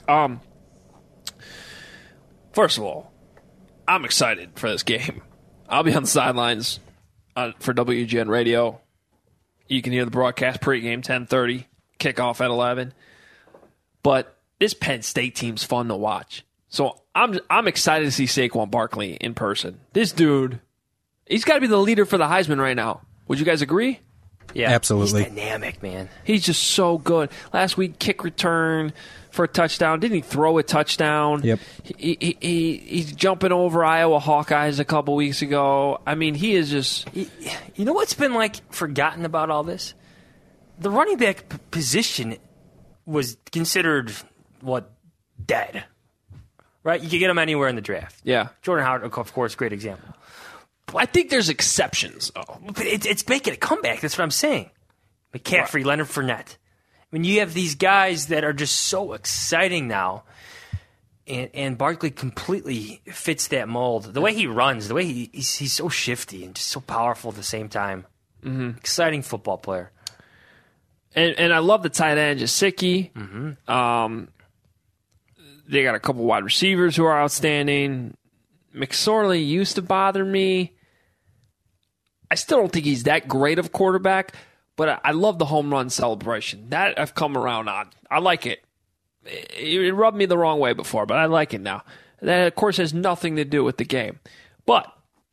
First of all, I'm excited for this game. I'll be on the sidelines for WGN Radio. You can hear the broadcast pregame, 10:30, kickoff at 11. But this Penn State team's fun to watch. So I'm excited to see Saquon Barkley in person. This dude, he's got to be the leader for the Heisman right now. Would you guys agree? Yeah, absolutely. He's dynamic, man. He's just so good. Last week, kick return for a touchdown. Didn't he throw a touchdown? Yep. He's jumping over Iowa Hawkeyes a couple weeks ago. I mean, he is just... You know what's been, forgotten about all this? The running back position was considered, dead. Right? You could get him anywhere in the draft. Yeah. Jordan Howard, of course, great example. I think there's exceptions, though. But it's making a comeback. That's what I'm saying. McCaffrey, right. Leonard Fournette. I mean, you have these guys that are just so exciting now, and Barkley completely fits that mold. The way he runs, the way he's so shifty and just so powerful at the same time. Mm-hmm. Exciting football player. And I love the tight end, Jasicki. Mm-hmm. They got a couple wide receivers who are outstanding. McSorley used to bother me. I still don't think he's that great of a quarterback, but I love the home run celebration. That I've come around on. I like it. It rubbed me the wrong way before, but I like it now. That, of course, has nothing to do with the game. But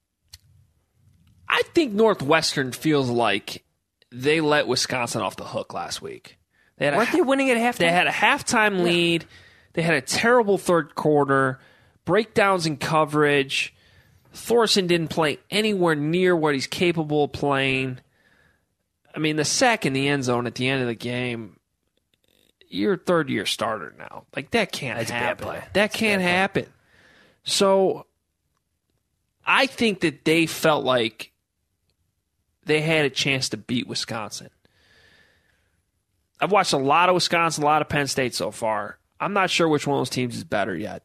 I think Northwestern feels like they let Wisconsin off the hook last week. Weren't they winning at halftime? They had a halftime lead. They had a terrible third quarter. Breakdowns in coverage. Thorson didn't play anywhere near what he's capable of playing. I mean, the sack in the end zone at the end of the game, you're a third-year starter now. That can't happen. Bad play. That can't happen. So I think that they felt like they had a chance to beat Wisconsin. I've watched a lot of Wisconsin, a lot of Penn State so far. I'm not sure which one of those teams is better yet.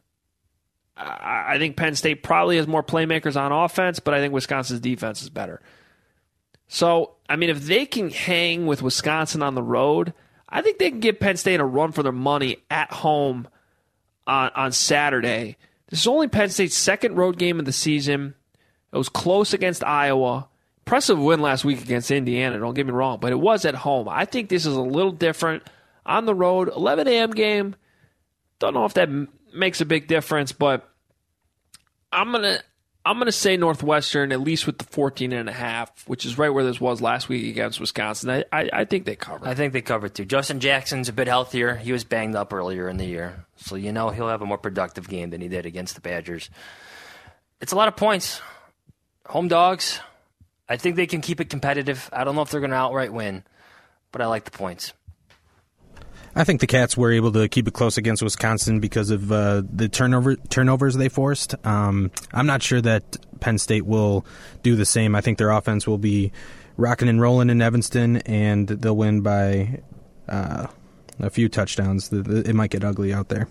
I think Penn State probably has more playmakers on offense, but I think Wisconsin's defense is better. So, I mean, if they can hang with Wisconsin on the road, I think they can give Penn State a run for their money at home on Saturday. This is only Penn State's second road game of the season. It was close against Iowa. Impressive win last week against Indiana, don't get me wrong, but it was at home. I think this is a little different. On the road, 11 a.m. game. Don't know if that makes a big difference, but I'm gonna say Northwestern, at least with the 14.5, which is right where this was last week against Wisconsin. I think they cover. I think they cover too. Justin Jackson's a bit healthier. He was banged up earlier in the year, so he'll have a more productive game than he did against the Badgers. It's a lot of points. Home dogs. I think they can keep it competitive. I don't know if they're going to outright win, but I like the points. I think the Cats were able to keep it close against Wisconsin because of the turnovers they forced. I'm not sure that Penn State will do the same. I think their offense will be rocking and rolling in Evanston, and they'll win by a few touchdowns. It might get ugly out there.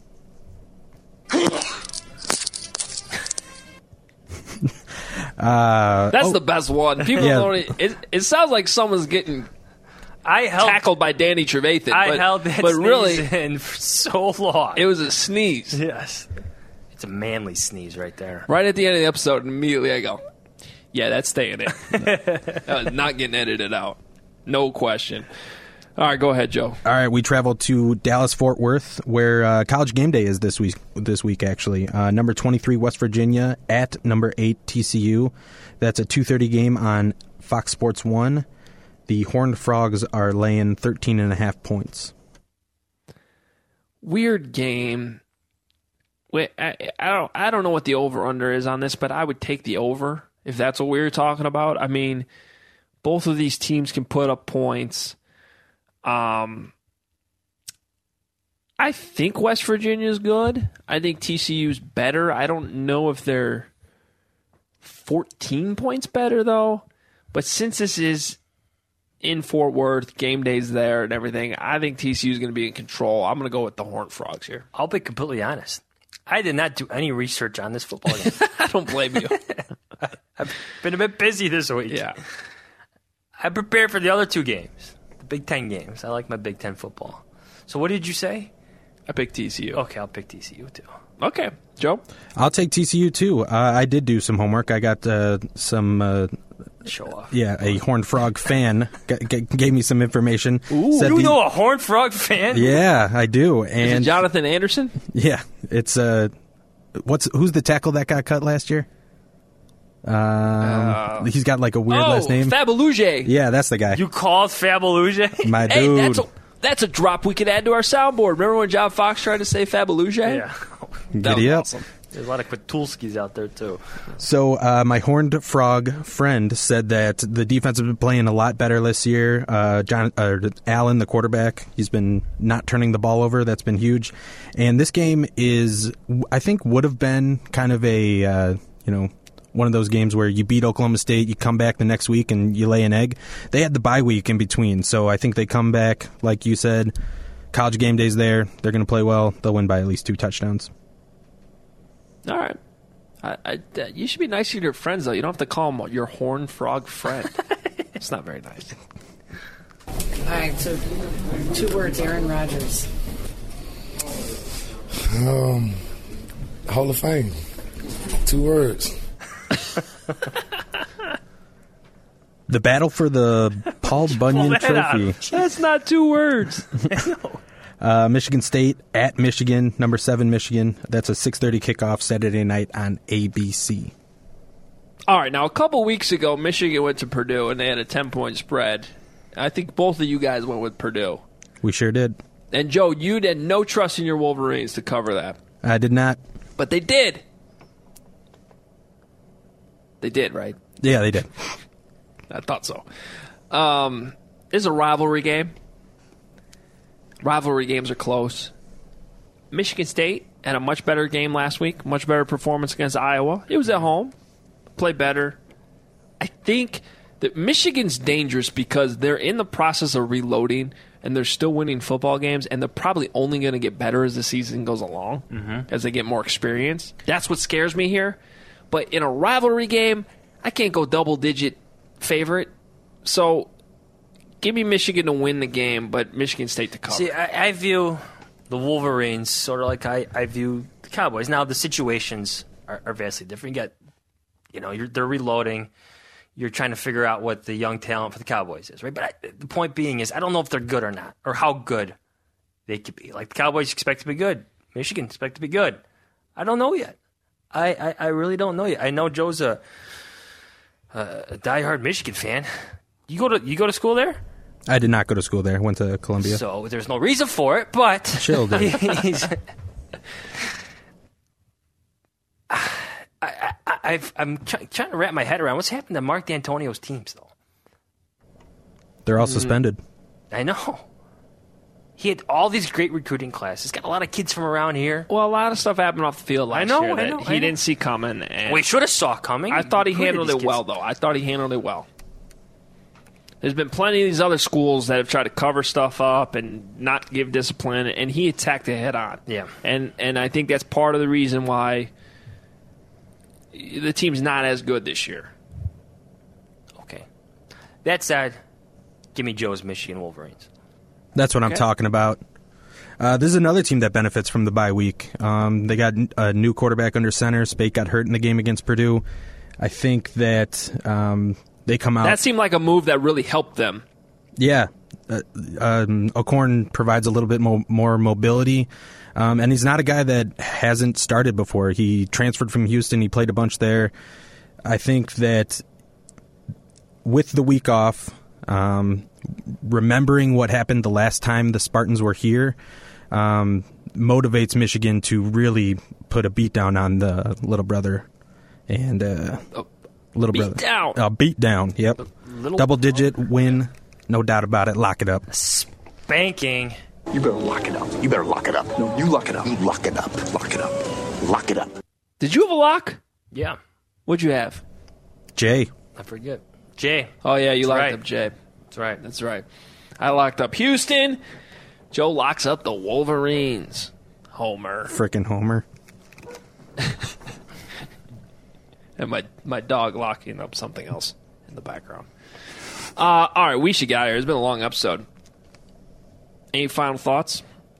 That's the best one. People don't. It sounds like someone's getting tackled by Danny Trevathan. I held that but sneeze really, in for so long. It was a sneeze. Yes. It's a manly sneeze right there. Right at the end of the episode, and immediately I go, yeah, that's staying in. That was not getting edited out. No question. All right, go ahead, Joe. All right, we traveled to Dallas-Fort Worth, where College Game Day is this week actually. Number 23, West Virginia, at number 8, TCU. That's a 2:30 game on Fox Sports 1. The Horned Frogs are laying 13.5 points. Weird game. Wait, I don't know what the over-under is on this, but I would take the over if that's what we were talking about. I mean, both of these teams can put up points. I think West Virginia is good. I think TCU's better. I don't know if they're 14 points better, though. But since this is in Fort Worth, game day's there and everything, I think TCU's going to be in control. I'm going to go with the Horned Frogs here. I'll be completely honest. I did not do any research on this football game. I don't blame you. I've been a bit busy this week. Yeah. I prepared for the other two games. Big Ten games. I like my Big Ten football. So what did you say? I picked TCU. Okay, I'll pick TCU too. Okay. Joe? I'll take TCU too. I did do some homework. I got some... Show off. Yeah, a Horned Frog fan gave me some information. Ooh, you know a Horned Frog fan? Yeah, I do. And is it Jonathan Anderson? Yeah. It's... who's the tackle that got cut last year? He's got like a weird last name. Fabeluge. Yeah, that's the guy. You called Fabeluge? My dude. Hey, that's a drop we could add to our soundboard. Remember when John Fox tried to say Fabeluge? Yeah. That was awesome. There's a lot of Kvitulskis out there, too. So my Horned Frog friend said that the defense has been playing a lot better this year. Allen, the quarterback, he's been not turning the ball over. That's been huge. And this game I think, would have been kind of a, one of those games where you beat Oklahoma State, you come back the next week, and you lay an egg. They had the bye week in between, so I think they come back, like you said, College Game Day's there. They're going to play well. They'll win by at least 2 touchdowns. All right. You should be nice to your friends, though. You don't have to call them your Horned Frog friend. It's not very nice. All right, so 2 words, Aaron Rodgers. Hall of Fame. 2 words. The battle for the Paul Bunyan Trophy. That's not 2 words. Michigan State at Michigan, number 7 Michigan. That's a 6:30 kickoff Saturday night on ABC. All right, now a couple weeks ago, Michigan went to Purdue and they had a 10-point spread. I think both of you guys went with Purdue. We sure did. And Joe, you had no trust in your Wolverines to cover that. I did not. But they did. They did, right? Yeah, they did. I thought so. This is a rivalry game. Rivalry games are close. Michigan State had a much better game last week, much better performance against Iowa. It was at home. Played better. I think that Michigan's dangerous because they're in the process of reloading and they're still winning football games, and they're probably only going to get better as the season goes along, as they get more experience. That's what scares me here. But in a rivalry game, I can't go double-digit favorite So, give me Michigan to win the game, but Michigan State to cover. See, I view the Wolverines sort of like I view the Cowboys. Now, the situations are vastly different. They're reloading. You're trying to figure out what the young talent for the Cowboys is, right? But the point being is I don't know if they're good or not, or how good they could be. Like, the Cowboys expect to be good. Michigan expect to be good. I don't know yet. I really don't know yet. I know Joe's a diehard Michigan fan. You go to school there? I did not go to school there. I went to Columbia. So there's no reason for it, but Chill, dude. I'm trying to wrap my head around what's happened to Mark D'Antonio's teams, though. They're all suspended. I know. He had all these great recruiting classes. Got a lot of kids from around here. Well, a lot of stuff happened off the field last year that he I know. didn't see coming. And we should have saw coming. I thought he handled it well, though. I thought he handled it well. There's been plenty of these other schools that have tried to cover stuff up and not give discipline, and he attacked it head on. Yeah. And I think that's part of the reason why the team's not as good this year. Okay. That said, give me Joe's Michigan Wolverines. That's what I'm talking about. This is another team that benefits from the bye week. They got a new quarterback under center. Spate got hurt in the game against Purdue. I think that they come out. That seemed like a move that really helped them. Yeah. O'Korn provides a little bit more mobility. And he's not a guy that hasn't started before. He transferred from Houston. He played a bunch there. I think that with the week off, remembering what happened the last time the Spartans were here motivates Michigan to really put a beat down on the little brother. And little brother. Beat down, yep. Double-digit win, no doubt about it. Lock it up. Spanking. You better lock it up. You better lock it up. No, you lock it up. You lock it up. Lock it up. Lock it up. Did you have a lock? Yeah. What'd you have? Jay. I forget. Jay. Oh, yeah, you That's locked right. up Jay. That's right. That's right. I locked up Houston. Joe locks up the Wolverines. Homer. Frickin' Homer. And my dog locking up something else in the background. All right, we should get out of here. It's been a long episode. Any final thoughts?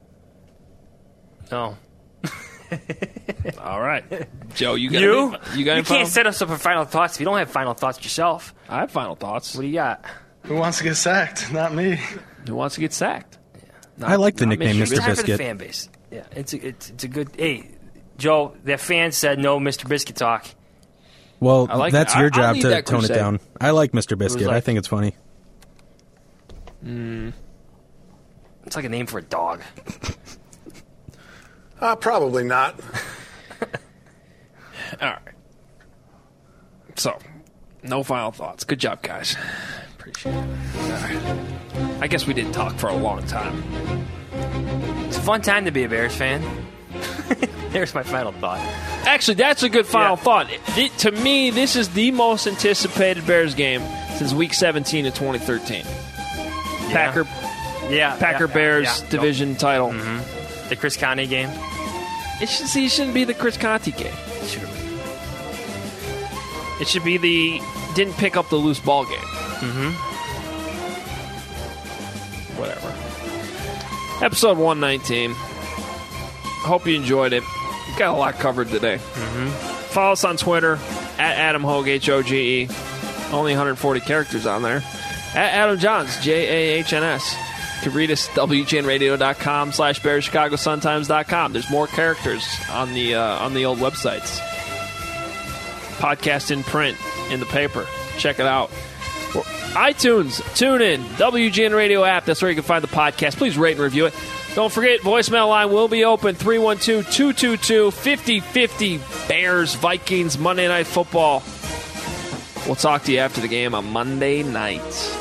No. All right. Joe, you got any You can't set us up for final thoughts if you don't have final thoughts yourself. I have final thoughts. What do you got? Who wants to get sacked? Not me. Who wants to get sacked? I like the nickname It's Mr. time for the Biscuit. fan base. Yeah, it's a good. Hey, Joe, that fan said no Mr. Biscuit talk. Well, I like that's it. your I'll job leave to that tone it crusade. down. I like Mr. Biscuit. like- I think it's funny. It's like a name for a dog. Probably not. All right. So, no final thoughts. Good job, guys. Appreciate it. All right. I guess we didn't talk for a long time. It's a fun time to be a Bears fan. There's my final thought. Actually, that's a good final thought. To me, this is the most anticipated Bears game since Week 17 of 2013. Packer Bears division title. Mm-hmm. The Chris Conte game. It shouldn't be the Chris Conte game. It should have been. It should be the didn't pick up the loose ball game. Mm-hmm. Whatever. Episode 119. Hope you enjoyed it. We've got a lot covered today. Mm-hmm. Follow us on Twitter at Adam Hoge, Hoge. Only 140 characters on there. At Adam Johns, Jahns. You can read us at WGNradio.com/Bears, ChicagoSunTimes.com. There's more characters on the old websites. Podcast in print in the paper. Check it out. iTunes, TuneIn, WGN Radio app. That's where you can find the podcast. Please rate and review it. Don't forget, voicemail line will be open 312-222-5050. Bears, Vikings, Monday Night Football. We'll talk to you after the game on Monday night.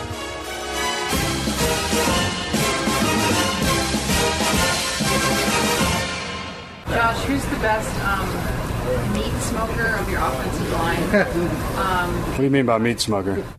Josh, who's the best meat smoker of your offensive line? What do you mean by meat smoker?